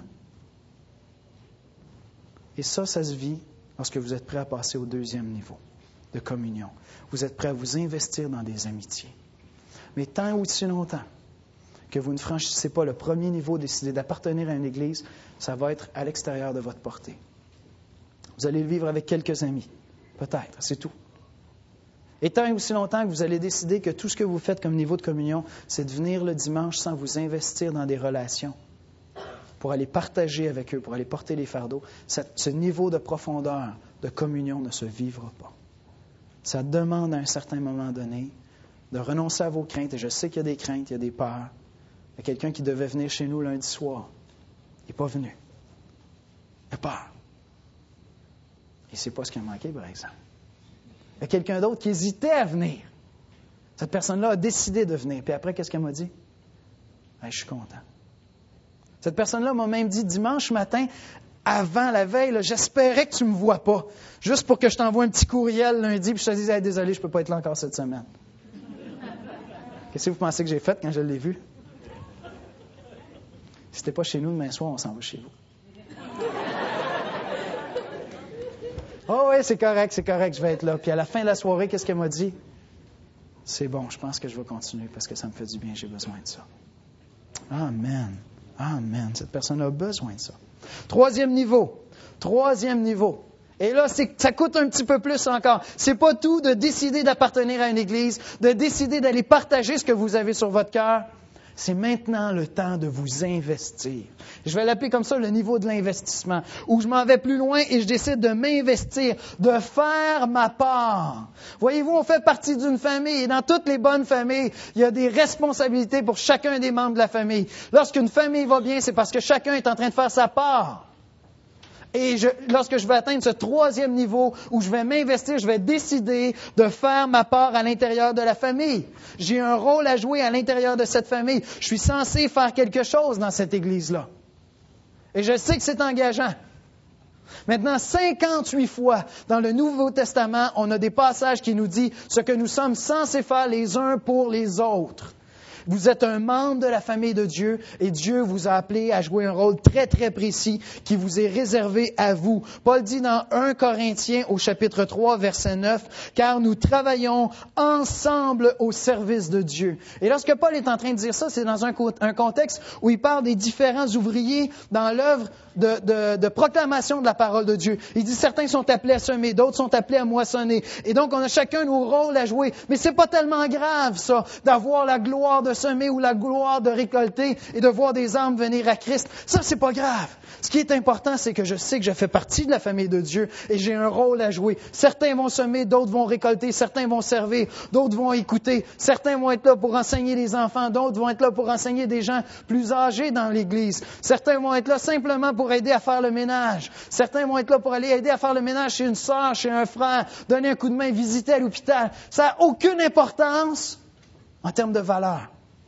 Et ça, ça se vit lorsque vous êtes prêt à passer au deuxième niveau de communion. Vous êtes prêt à vous investir dans des amitiés. Mais tant ou si longtemps que vous ne franchissez pas le premier niveau, décider d'appartenir à une église, ça va être à l'extérieur de votre portée. Vous allez le vivre avec quelques amis, peut-être, c'est tout. Et tant et aussi longtemps que vous allez décider que tout ce que vous faites comme niveau de communion, c'est de venir le dimanche sans vous investir dans des relations, pour aller partager avec eux, pour aller porter les fardeaux, ce niveau de profondeur de communion ne se vivra pas. Ça demande à un certain moment donné de renoncer à vos craintes. Et je sais qu'il y a des craintes, il y a des peurs. Il y a quelqu'un qui devait venir chez nous lundi soir. Il n'est pas venu. Il a peur. Il ne sait pas ce qui a manqué, par exemple. Il y a quelqu'un d'autre qui hésitait à venir. Cette personne-là a décidé de venir. Puis après, qu'est-ce qu'elle m'a dit? Hey, je suis content. Cette personne-là m'a même dit dimanche matin, avant la veille, là, j'espérais que tu ne me vois pas. Juste pour que je t'envoie un petit courriel lundi et je te dise hey, désolé, je ne peux pas être là encore cette semaine. Qu'est-ce que vous pensez que j'ai fait quand je l'ai vu? Si t'es pas chez nous demain soir, on s'en va chez vous. Oh oui, c'est correct, c'est correct, je vais être là. Puis à la fin de la soirée, qu'est-ce qu'elle m'a dit? C'est bon, je pense que je vais continuer parce que ça me fait du bien, j'ai besoin de ça. Amen. Amen. Cette personne a besoin de ça. Troisième niveau. Troisième niveau. Et là, c'est, ça coûte un petit peu plus encore. C'est pas tout de décider d'appartenir à une église, de décider d'aller partager ce que vous avez sur votre cœur. C'est maintenant le temps de vous investir. Je vais l'appeler comme ça le niveau de l'investissement, où je m'en vais plus loin et je décide de m'investir, de faire ma part. Voyez-vous, on fait partie d'une famille et dans toutes les bonnes familles, il y a des responsabilités pour chacun des membres de la famille. Lorsqu'une famille va bien, c'est parce que chacun est en train de faire sa part. Et je, lorsque je vais atteindre ce troisième niveau où je vais m'investir, je vais décider de faire ma part à l'intérieur de la famille. J'ai un rôle à jouer à l'intérieur de cette famille. Je suis censé faire quelque chose dans cette église-là. Et je sais que c'est engageant. Maintenant, cinquante-huit fois dans le Nouveau Testament, on a des passages qui nous disent ce que nous sommes censés faire les uns pour les autres. Vous êtes un membre de la famille de Dieu et Dieu vous a appelé à jouer un rôle très, très précis qui vous est réservé à vous. Paul dit dans un Corinthiens au chapitre trois, verset neuf, « Car nous travaillons ensemble au service de Dieu. » Et lorsque Paul est en train de dire ça, c'est dans un, un contexte où il parle des différents ouvriers dans l'œuvre de, de, de proclamation de la parole de Dieu. Il dit certains sont appelés à semer, d'autres sont appelés à moissonner. Et donc, on a chacun nos rôles à jouer. Mais c'est pas tellement grave, ça, d'avoir la gloire de semer ou la gloire de récolter et de voir des âmes venir à Christ. Ça, c'est pas grave. Ce qui est important, c'est que je sais que je fais partie de la famille de Dieu et j'ai un rôle à jouer. Certains vont semer, d'autres vont récolter, certains vont servir, d'autres vont écouter, certains vont être là pour enseigner les enfants, d'autres vont être là pour enseigner des gens plus âgés dans l'Église. Certains vont être là simplement pour aider à faire le ménage. Certains vont être là pour aller aider à faire le ménage chez une sœur, chez un frère, donner un coup de main, visiter à l'hôpital. Ça n'a aucune importance en termes de valeur.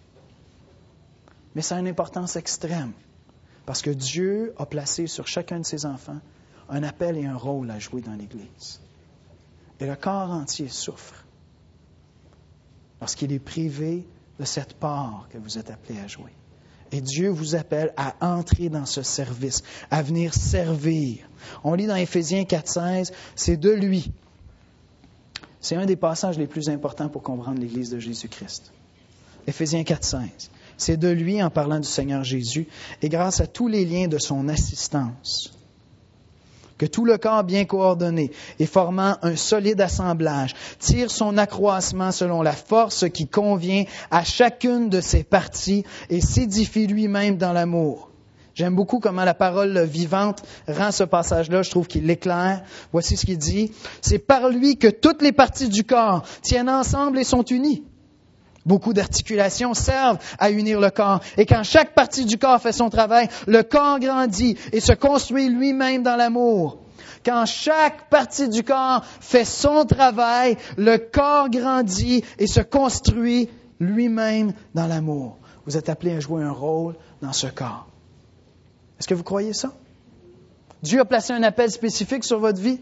Mais ça a une importance extrême. Parce que Dieu a placé sur chacun de ses enfants un appel et un rôle à jouer dans l'Église. Et le corps entier souffre lorsqu'il est privé de cette part que vous êtes appelés à jouer. Et Dieu vous appelle à entrer dans ce service, à venir servir. On lit dans Éphésiens quatre seize, c'est de lui. C'est un des passages les plus importants pour comprendre l'Église de Jésus-Christ. Éphésiens quatre seize. C'est de lui, en parlant du Seigneur Jésus, et grâce à tous les liens de son assistance, que tout le corps bien coordonné et formant un solide assemblage tire son accroissement selon la force qui convient à chacune de ses parties et s'édifie lui-même dans l'amour. J'aime beaucoup comment la parole vivante rend ce passage-là, je trouve qu'il l'éclaire. Voici ce qu'il dit. C'est par lui que toutes les parties du corps tiennent ensemble et sont unies. Beaucoup d'articulations servent à unir le corps. Et quand chaque partie du corps fait son travail, le corps grandit et se construit lui-même dans l'amour. Quand chaque partie du corps fait son travail, le corps grandit et se construit lui-même dans l'amour. Vous êtes appelés à jouer un rôle dans ce corps. Est-ce que vous croyez ça? Dieu a placé un appel spécifique sur votre vie.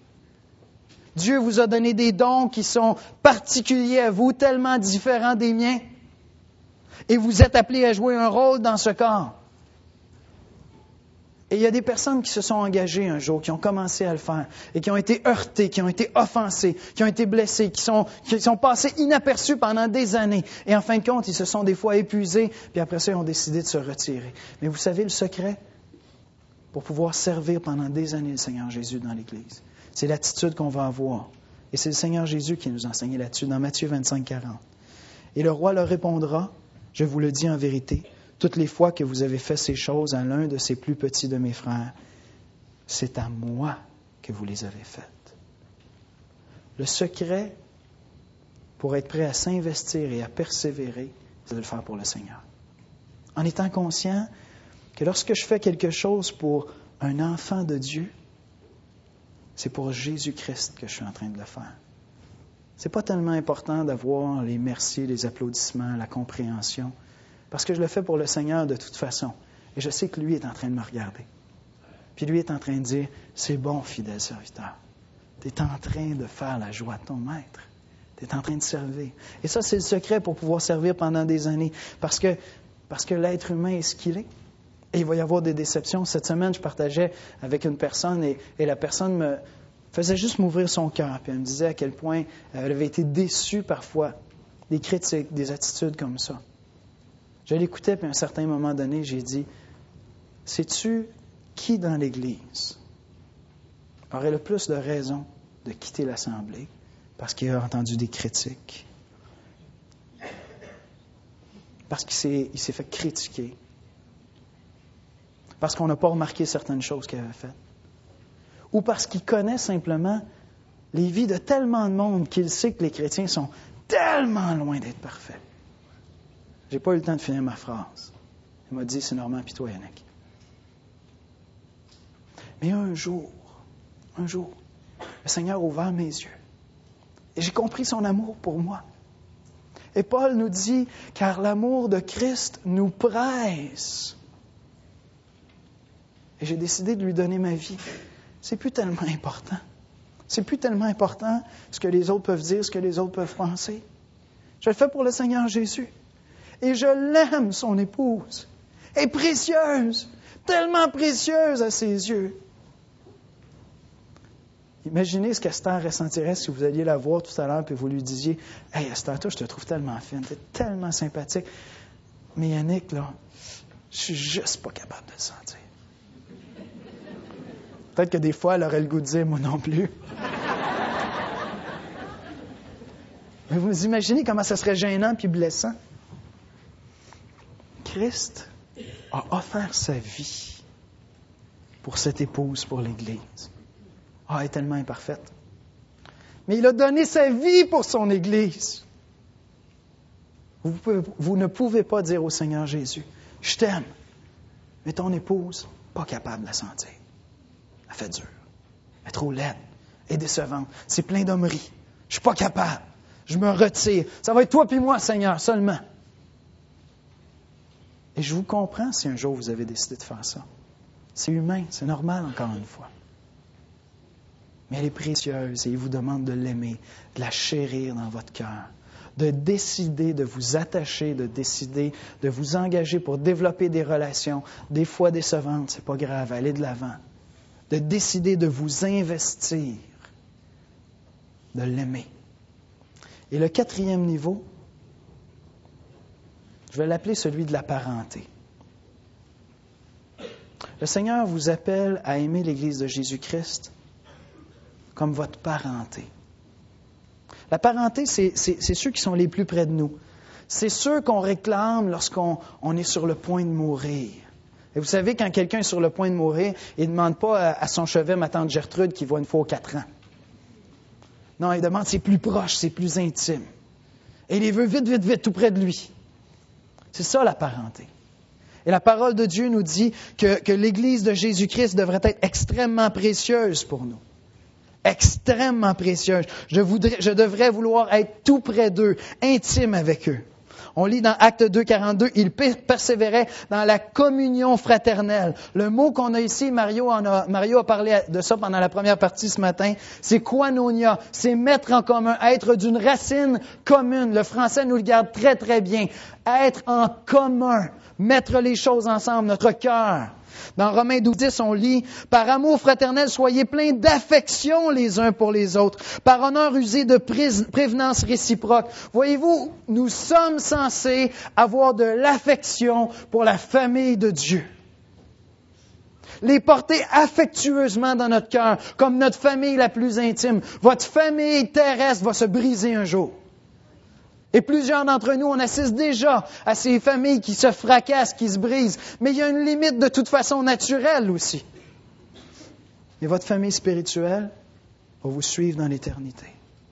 Dieu vous a donné des dons qui sont particuliers à vous, tellement différents des miens. Et vous êtes appelés à jouer un rôle dans ce corps. Et il y a des personnes qui se sont engagées un jour, qui ont commencé à le faire, et qui ont été heurtées, qui ont été offensées, qui ont été blessées, qui sont, qui sont passées inaperçues pendant des années. Et en fin de compte, ils se sont des fois épuisés, puis après ça, ils ont décidé de se retirer. Mais vous savez le secret pour pouvoir servir pendant des années le Seigneur Jésus dans l'Église? C'est l'attitude qu'on va avoir. Et c'est le Seigneur Jésus qui nous enseigne là-dessus dans Matthieu vingt-cinq, quarante. Et le roi leur répondra, je vous le dis en vérité, toutes les fois que vous avez fait ces choses à l'un de ces plus petits de mes frères, c'est à moi que vous les avez faites. Le secret pour être prêt à s'investir et à persévérer, c'est de le faire pour le Seigneur. En étant conscient que lorsque je fais quelque chose pour un enfant de Dieu, c'est pour Jésus-Christ que je suis en train de le faire. C'est pas tellement important d'avoir les merci, les applaudissements, la compréhension, parce que je le fais pour le Seigneur de toute façon. Et je sais que lui est en train de me regarder. Puis lui est en train de dire, c'est bon, fidèle serviteur. Tu es en train de faire la joie de ton maître. Tu es en train de servir. Et ça, c'est le secret pour pouvoir servir pendant des années. Parce que, parce que l'être humain est ce qu'il est. Et il va y avoir des déceptions. Cette semaine, je partageais avec une personne et, et la personne me faisait juste m'ouvrir son cœur. Puis elle me disait à quel point elle avait été déçue parfois des critiques, des attitudes comme ça. Je l'écoutais, puis à un certain moment donné, j'ai dit, sais-tu qui dans l'Église aurait le plus de raisons de quitter l'Assemblée parce qu'il a entendu des critiques, parce qu'il s'est, il s'est fait critiquer, parce qu'on n'a pas remarqué certaines choses qu'il avait faites, ou parce qu'il connaît simplement les vies de tellement de monde qu'il sait que les chrétiens sont tellement loin d'être parfaits. J'ai pas eu le temps de finir ma phrase. Il m'a dit, c'est Normand, puis toi, Yannick. Mais un jour, un jour, le Seigneur a ouvert mes yeux. Et j'ai compris son amour pour moi. Et Paul nous dit, car l'amour de Christ nous presse. Et j'ai décidé de lui donner ma vie. C'est plus tellement important. C'est plus tellement important ce que les autres peuvent dire, ce que les autres peuvent penser. Je le fais pour le Seigneur Jésus. Et je l'aime, son épouse. Elle est précieuse, tellement précieuse à ses yeux. Imaginez ce qu'Esther ressentirait si vous alliez la voir tout à l'heure et vous lui disiez « Hey Esther, toi, je te trouve tellement fine, tu es tellement sympathique. Mais Yannick, là, je suis juste pas capable de le sentir. » Peut-être que des fois, elle aurait le goût de dire « Moi non plus. » Mais vous imaginez comment ça serait gênant puis blessant? Christ a offert sa vie pour cette épouse, pour l'Église. Ah, elle est tellement imparfaite. Mais il a donné sa vie pour son Église. Vous, pouvez, vous ne pouvez pas dire au Seigneur Jésus, « Je t'aime, mais ton épouse, pas capable de la sentir. Elle fait dur. Elle est trop laide. Elle est décevante. C'est plein d'hommerie. Je suis pas capable. Je me retire. Ça va être toi puis moi, Seigneur, seulement. » Et je vous comprends si un jour vous avez décidé de faire ça. C'est humain, c'est normal encore une fois. Mais elle est précieuse et il vous demande de l'aimer, de la chérir dans votre cœur, de décider de vous attacher, de décider de vous engager pour développer des relations, des fois décevantes, c'est pas grave, allez de l'avant. De décider de vous investir, de l'aimer. Et le quatrième niveau, je vais l'appeler celui de la parenté. Le Seigneur vous appelle à aimer l'Église de Jésus-Christ comme votre parenté. La parenté, c'est, c'est, c'est ceux qui sont les plus près de nous. C'est ceux qu'on réclame lorsqu'on on est sur le point de mourir. Et vous savez, quand quelqu'un est sur le point de mourir, il ne demande pas à, à son chevet, ma tante Gertrude, qui voit une fois aux quatre ans. Non, il demande c'est plus proche, c'est plus intime. Et il les veut vite, vite, vite, tout près de lui. C'est ça la parenté. Et la parole de Dieu nous dit que, que l'Église de Jésus-Christ devrait être extrêmement précieuse pour nous. Extrêmement précieuse. Je, voudrais, je devrais vouloir être tout près d'eux, intime avec eux. On lit dans Actes deux, quarante-deux, « Il persévérait dans la communion fraternelle ». Le mot qu'on a ici, Mario, en a, Mario a parlé de ça pendant la première partie ce matin, c'est « koinonia », c'est mettre en commun, être d'une racine commune. Le français nous le garde très, très bien. Être en commun, mettre les choses ensemble, notre cœur. Dans Romains douze dix, on lit « Par amour fraternel, soyez pleins d'affection les uns pour les autres. Par honneur, usez de prévenance réciproque. » Voyez-vous, nous sommes censés avoir de l'affection pour la famille de Dieu. Les porter affectueusement dans notre cœur, comme notre famille la plus intime. Votre famille terrestre va se briser un jour. Et plusieurs d'entre nous, on assiste déjà à ces familles qui se fracassent, qui se brisent. Mais il y a une limite de toute façon naturelle aussi. Et votre famille spirituelle va vous suivre dans l'éternité.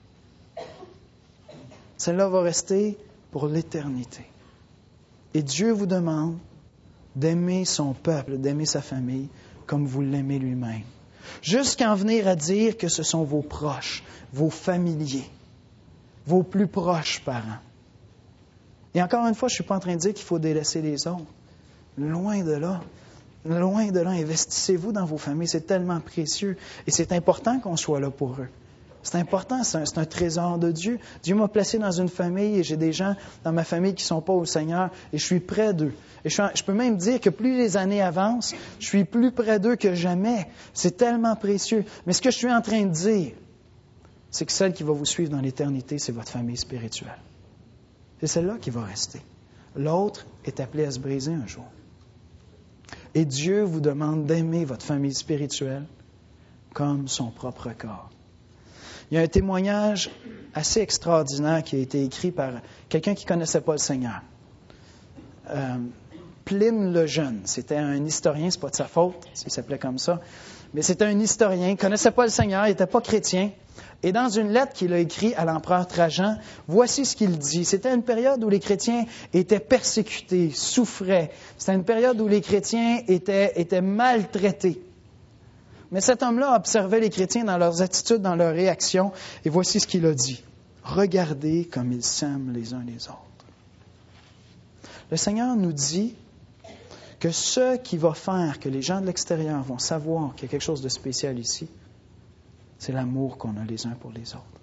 Celle-là va rester pour l'éternité. Et Dieu vous demande d'aimer son peuple, d'aimer sa famille comme vous l'aimez lui-même. Jusqu'à en venir à dire que ce sont vos proches, vos familiers, vos plus proches parents. Et encore une fois, je ne suis pas en train de dire qu'il faut délaisser les autres. Loin de là. Loin de là, investissez-vous dans vos familles. C'est tellement précieux. Et c'est important qu'on soit là pour eux. C'est important, c'est un, c'est un trésor de Dieu. Dieu m'a placé dans une famille et j'ai des gens dans ma famille qui ne sont pas au Seigneur et je suis près d'eux. Et je, suis, je peux même dire que plus les années avancent, je suis plus près d'eux que jamais. C'est tellement précieux. Mais ce que je suis en train de dire, c'est que celle qui va vous suivre dans l'éternité, c'est votre famille spirituelle. C'est celle-là qui va rester. L'autre est appelé à se briser un jour. Et Dieu vous demande d'aimer votre famille spirituelle comme son propre corps. Il y a un témoignage assez extraordinaire qui a été écrit par quelqu'un qui ne connaissait pas le Seigneur. Euh, Pline le Jeune, c'était un historien, c'est pas de sa faute, s'il s'appelait comme ça, mais c'était un historien, il ne connaissait pas le Seigneur, il n'était pas chrétien. Et dans une lettre qu'il a écrite à l'empereur Trajan, voici ce qu'il dit. C'était une période où les chrétiens étaient persécutés, souffraient. C'était une période où les chrétiens étaient, étaient maltraités. Mais cet homme-là observait les chrétiens dans leurs attitudes, dans leurs réactions, et voici ce qu'il a dit. Regardez comme ils s'aiment les uns les autres. Le Seigneur nous dit que ce qui va faire que les gens de l'extérieur vont savoir qu'il y a quelque chose de spécial ici, c'est l'amour qu'on a les uns pour les autres.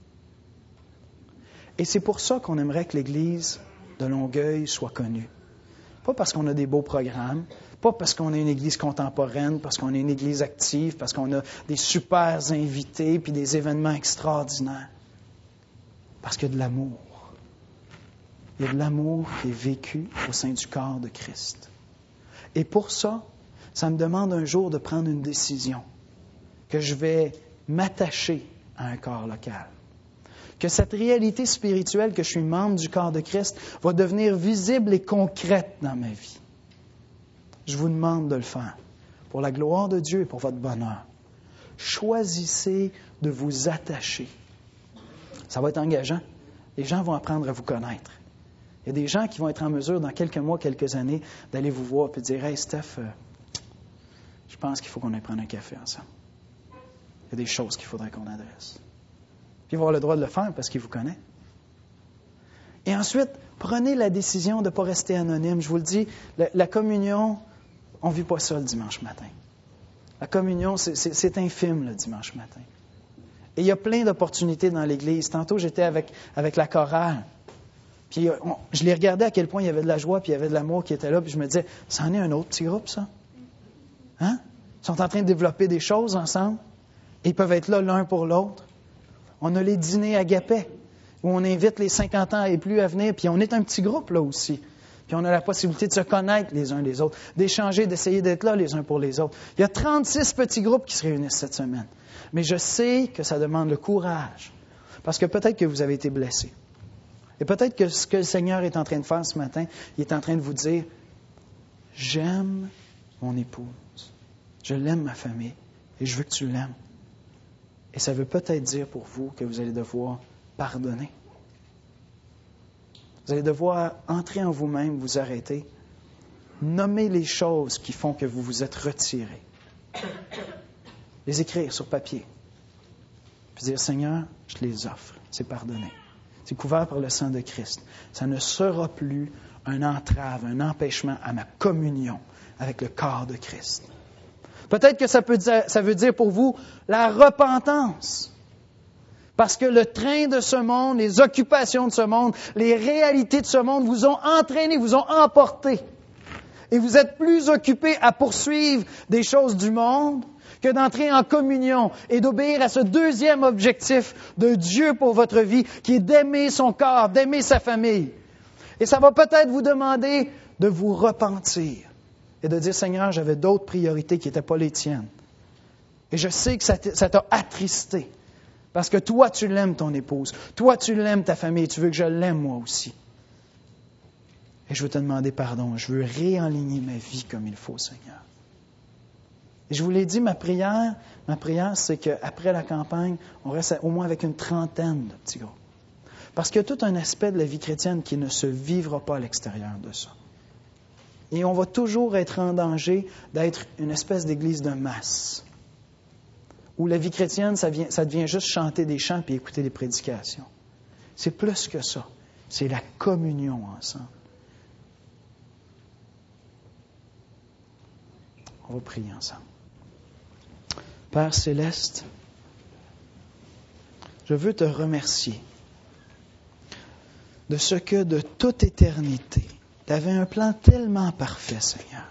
Et c'est pour ça qu'on aimerait que l'Église de Longueuil soit connue. Pas parce qu'on a des beaux programmes, pas parce qu'on est une Église contemporaine, parce qu'on est une Église active, parce qu'on a des super invités puis des événements extraordinaires. Parce qu'il y a de l'amour. Il y a de l'amour qui est vécu au sein du corps de Christ. Et pour ça, ça me demande un jour de prendre une décision, que je vais m'attacher à un corps local. Que cette réalité spirituelle que je suis membre du corps de Christ va devenir visible et concrète dans ma vie. Je vous demande de le faire pour la gloire de Dieu et pour votre bonheur. Choisissez de vous attacher. Ça va être engageant. Les gens vont apprendre à vous connaître. Il y a des gens qui vont être en mesure, dans quelques mois, quelques années, d'aller vous voir et de dire « Hey, Steph, euh, je pense qu'il faut qu'on aille prendre un café ensemble. Il y a des choses qu'il faudrait qu'on adresse. » Puis il va avoir le droit de le faire parce qu'il vous connaît. Et ensuite, prenez la décision de ne pas rester anonyme. Je vous le dis, la, la communion, on ne vit pas ça le dimanche matin. La communion, c'est, c'est, c'est infime le dimanche matin. Et il y a plein d'opportunités dans l'Église. Tantôt, j'étais avec, avec la chorale. Puis on, je les regardais à quel point il y avait de la joie, puis il y avait de l'amour qui était là. Puis je me disais, ça en est un autre petit groupe, ça? Hein? Ils sont en train de développer des choses ensemble. Et ils peuvent être là l'un pour l'autre. On a les dîners agapés, où on invite les cinquante ans et plus à venir. Puis on est un petit groupe là aussi. Puis on a la possibilité de se connaître les uns les autres, d'échanger, d'essayer d'être là les uns pour les autres. Il y a trente-six petits groupes qui se réunissent cette semaine. Mais je sais que ça demande le courage. Parce que peut-être que vous avez été blessés. Et peut-être que ce que le Seigneur est en train de faire ce matin, il est en train de vous dire, j'aime mon épouse, je l'aime ma famille, et je veux que tu l'aimes. Et ça veut peut-être dire pour vous que vous allez devoir pardonner. Vous allez devoir entrer en vous-même, vous arrêter, nommer les choses qui font que vous vous êtes retiré, les écrire sur papier, puis dire, Seigneur, je te les offre, c'est pardonné. C'est couvert par le sang de Christ. Ça ne sera plus un entrave, un empêchement à ma communion avec le corps de Christ. Peut-être que ça, peut dire, ça veut dire pour vous la repentance. Parce que le train de ce monde, les occupations de ce monde, les réalités de ce monde vous ont entraîné, vous ont emporté. Et vous êtes plus occupés à poursuivre des choses du monde que d'entrer en communion et d'obéir à ce deuxième objectif de Dieu pour votre vie, qui est d'aimer son corps, d'aimer sa famille. Et ça va peut-être vous demander de vous repentir et de dire, Seigneur, j'avais d'autres priorités qui n'étaient pas les tiennes. Et je sais que ça t'a attristé, parce que toi, tu l'aimes ton épouse, toi, tu l'aimes ta famille, tu veux que je l'aime moi aussi. Et je veux te demander pardon, je veux réaligner ma vie comme il faut, Seigneur. Et je vous l'ai dit, ma prière, ma prière, c'est qu'après la campagne, on reste au moins avec une trentaine de petits groupes. Parce qu'il y a tout un aspect de la vie chrétienne qui ne se vivra pas à l'extérieur de ça. Et on va toujours être en danger d'être une espèce d'église de masse, où la vie chrétienne, ça, vient, ça devient juste chanter des chants et écouter des prédications. C'est plus que ça. C'est la communion ensemble. On va prier ensemble. Père céleste, je veux te remercier de ce que de toute éternité, tu avais un plan tellement parfait, Seigneur.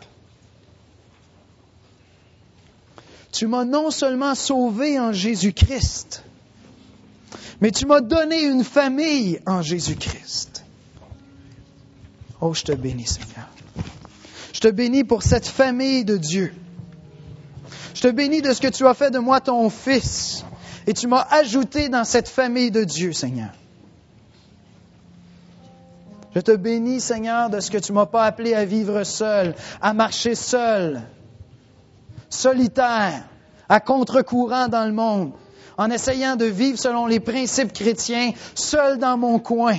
Tu m'as non seulement sauvé en Jésus-Christ, mais tu m'as donné une famille en Jésus-Christ. Oh, je te bénis, Seigneur. Je te bénis pour cette famille de Dieu. Je te bénis de ce que tu as fait de moi ton Fils. Et tu m'as ajouté dans cette famille de Dieu, Seigneur. Je te bénis, Seigneur, de ce que tu ne m'as pas appelé à vivre seul, à marcher seul, solitaire, à contre-courant dans le monde, en essayant de vivre selon les principes chrétiens, seul dans mon coin.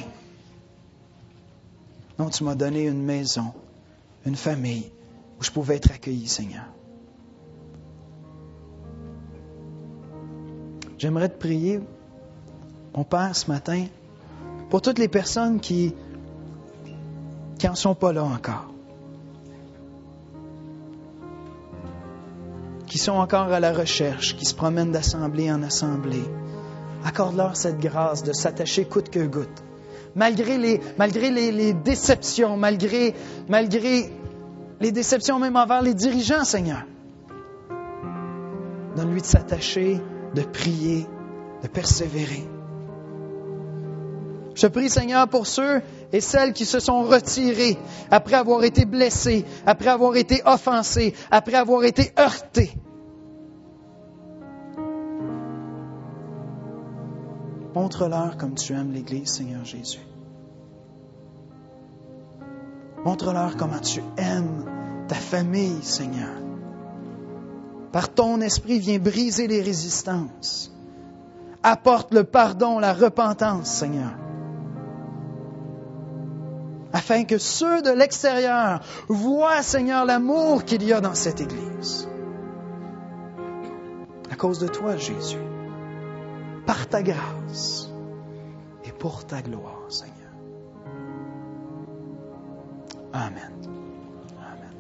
Non, tu m'as donné une maison, une famille où je pouvais être accueilli, Seigneur. J'aimerais te prier, mon Père, ce matin, pour toutes les personnes qui qui n'en sont pas là encore, qui sont encore à la recherche, qui se promènent d'assemblée en assemblée. Accorde-leur cette grâce de s'attacher coûte que coûte. Malgré les, malgré les, les déceptions, malgré, malgré les déceptions même envers les dirigeants, Seigneur. Donne-lui de s'attacher, de prier, de persévérer. Je prie, Seigneur, pour ceux et celles qui se sont retirés après avoir été blessés, après avoir été offensés, après avoir été heurtés. Montre-leur comme tu aimes l'Église, Seigneur Jésus. Montre-leur comment tu aimes ta famille, Seigneur. Par ton esprit, viens briser les résistances. Apporte le pardon, la repentance, Seigneur. Afin que ceux de l'extérieur voient, Seigneur, l'amour qu'il y a dans cette Église. À cause de toi, Jésus. Par ta grâce et pour ta gloire, Seigneur. Amen. Amen.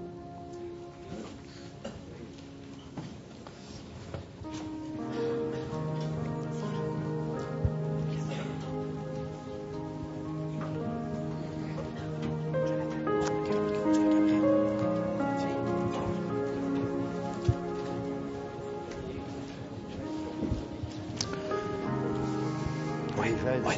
Oui.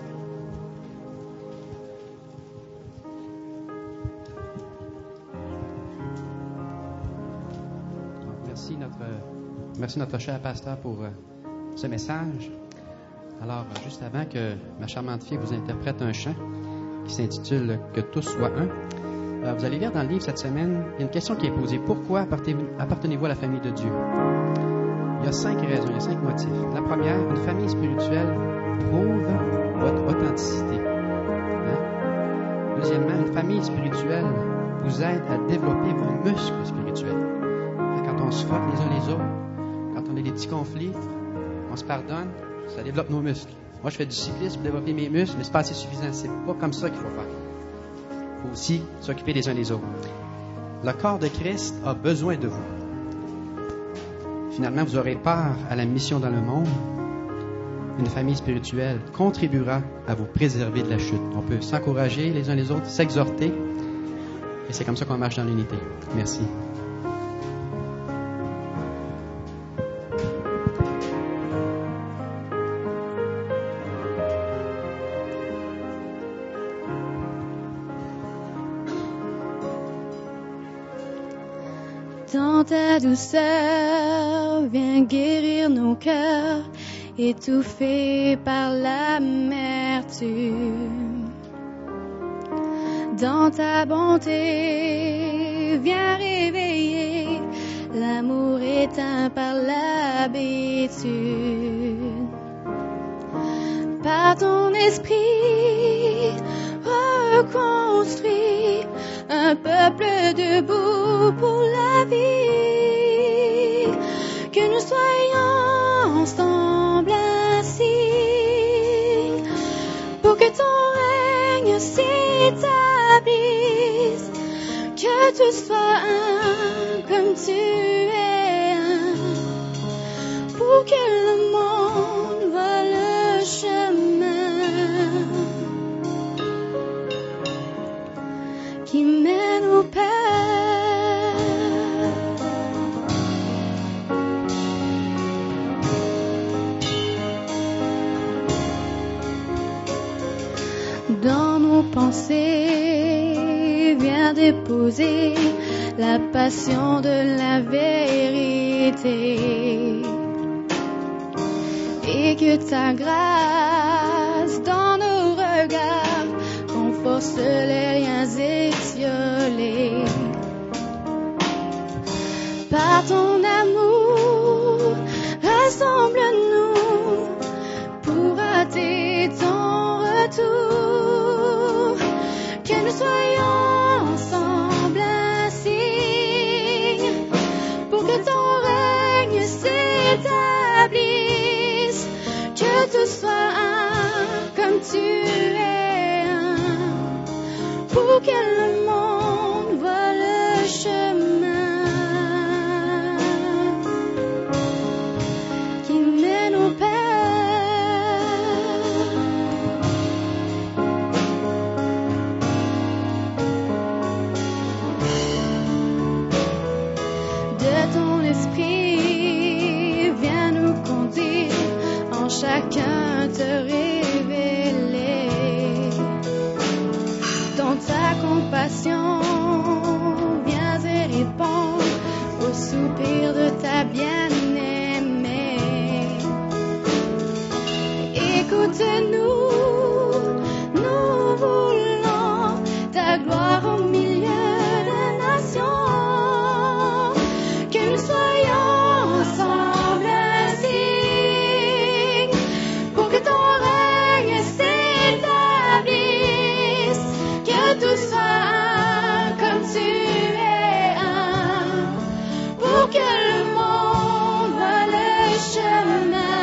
Merci notre, merci notre cher pasteur pour euh, ce message. Alors, juste avant que ma charmante fille vous interprète un chant qui s'intitule « Que tous soient un », euh, vous allez lire dans le livre cette semaine, il y a une question qui est posée. Pourquoi appartenez-vous à la famille de Dieu? Il y a cinq raisons, il y a cinq motifs. La première, une famille spirituelle prouve votre authenticité. Hein? Deuxièmement, une famille spirituelle vous aide à développer vos muscles spirituels. Quand on se frotte les uns les autres, quand on a des petits conflits, on se pardonne, ça développe nos muscles. Moi, je fais du cyclisme pour développer mes muscles, mais c'est pas assez suffisant. C'est pas comme ça qu'il faut faire. Il faut aussi s'occuper les uns des autres. Le corps de Christ a besoin de vous. Finalement, vous aurez part à la mission dans le monde. Une famille spirituelle contribuera à vous préserver de la chute. On peut s'encourager les uns les autres, s'exhorter. Et c'est comme ça qu'on marche dans l'unité. Merci. Dans ta douceur, viens guérir nos cœurs, étouffés par l'amertume. Dans ta bonté, viens réveiller l'amour éteint par l'habitude. Par ton esprit, reconstruis un peuple debout pour la vie. Que nous soyons ensemble ainsi, pour que ton règne s'établisse. Que tu sois un comme tu es un, pour que le monde voie le chemin qui mène au Père. Dans nos pensées, viens déposer la passion de la vérité. Et que ta grâce dans nos regards renforce les liens étiolés. Par ton amour, rassemble-nous pour hâter ton retour. Que nous soyons ensemble ainsi, pour que ton règne s'établisse. Que tout soit un comme tu es un, pour que le monde voie le chemin qui mène au Père. De ton esprit, viens nous conduire, en chacun te révéler. Dans ta compassion, viens et réponds au soupir de ta bien-aimée. Écoute-nous, nous voulons ta gloire au milieu des nations. Que nous soyons ensemble ainsi, pour que ton règne s'établisse. Que tout soit un comme tu es un, pour que le monde voie le chemin.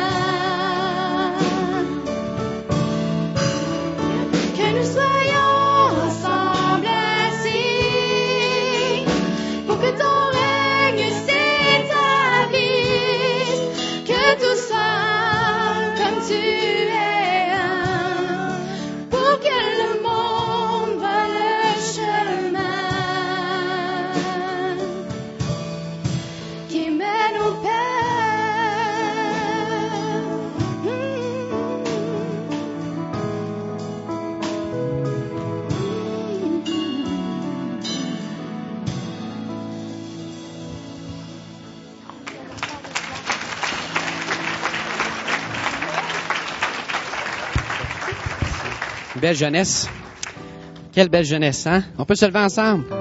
Que nous soyons ensemble ainsi, pour que ton règne s'établisse. Que tout soit un comme tu es un, pour que le monde voie le chemin qui mène au Père. Belle jeunesse. Quelle belle jeunesse, hein? On peut se lever ensemble.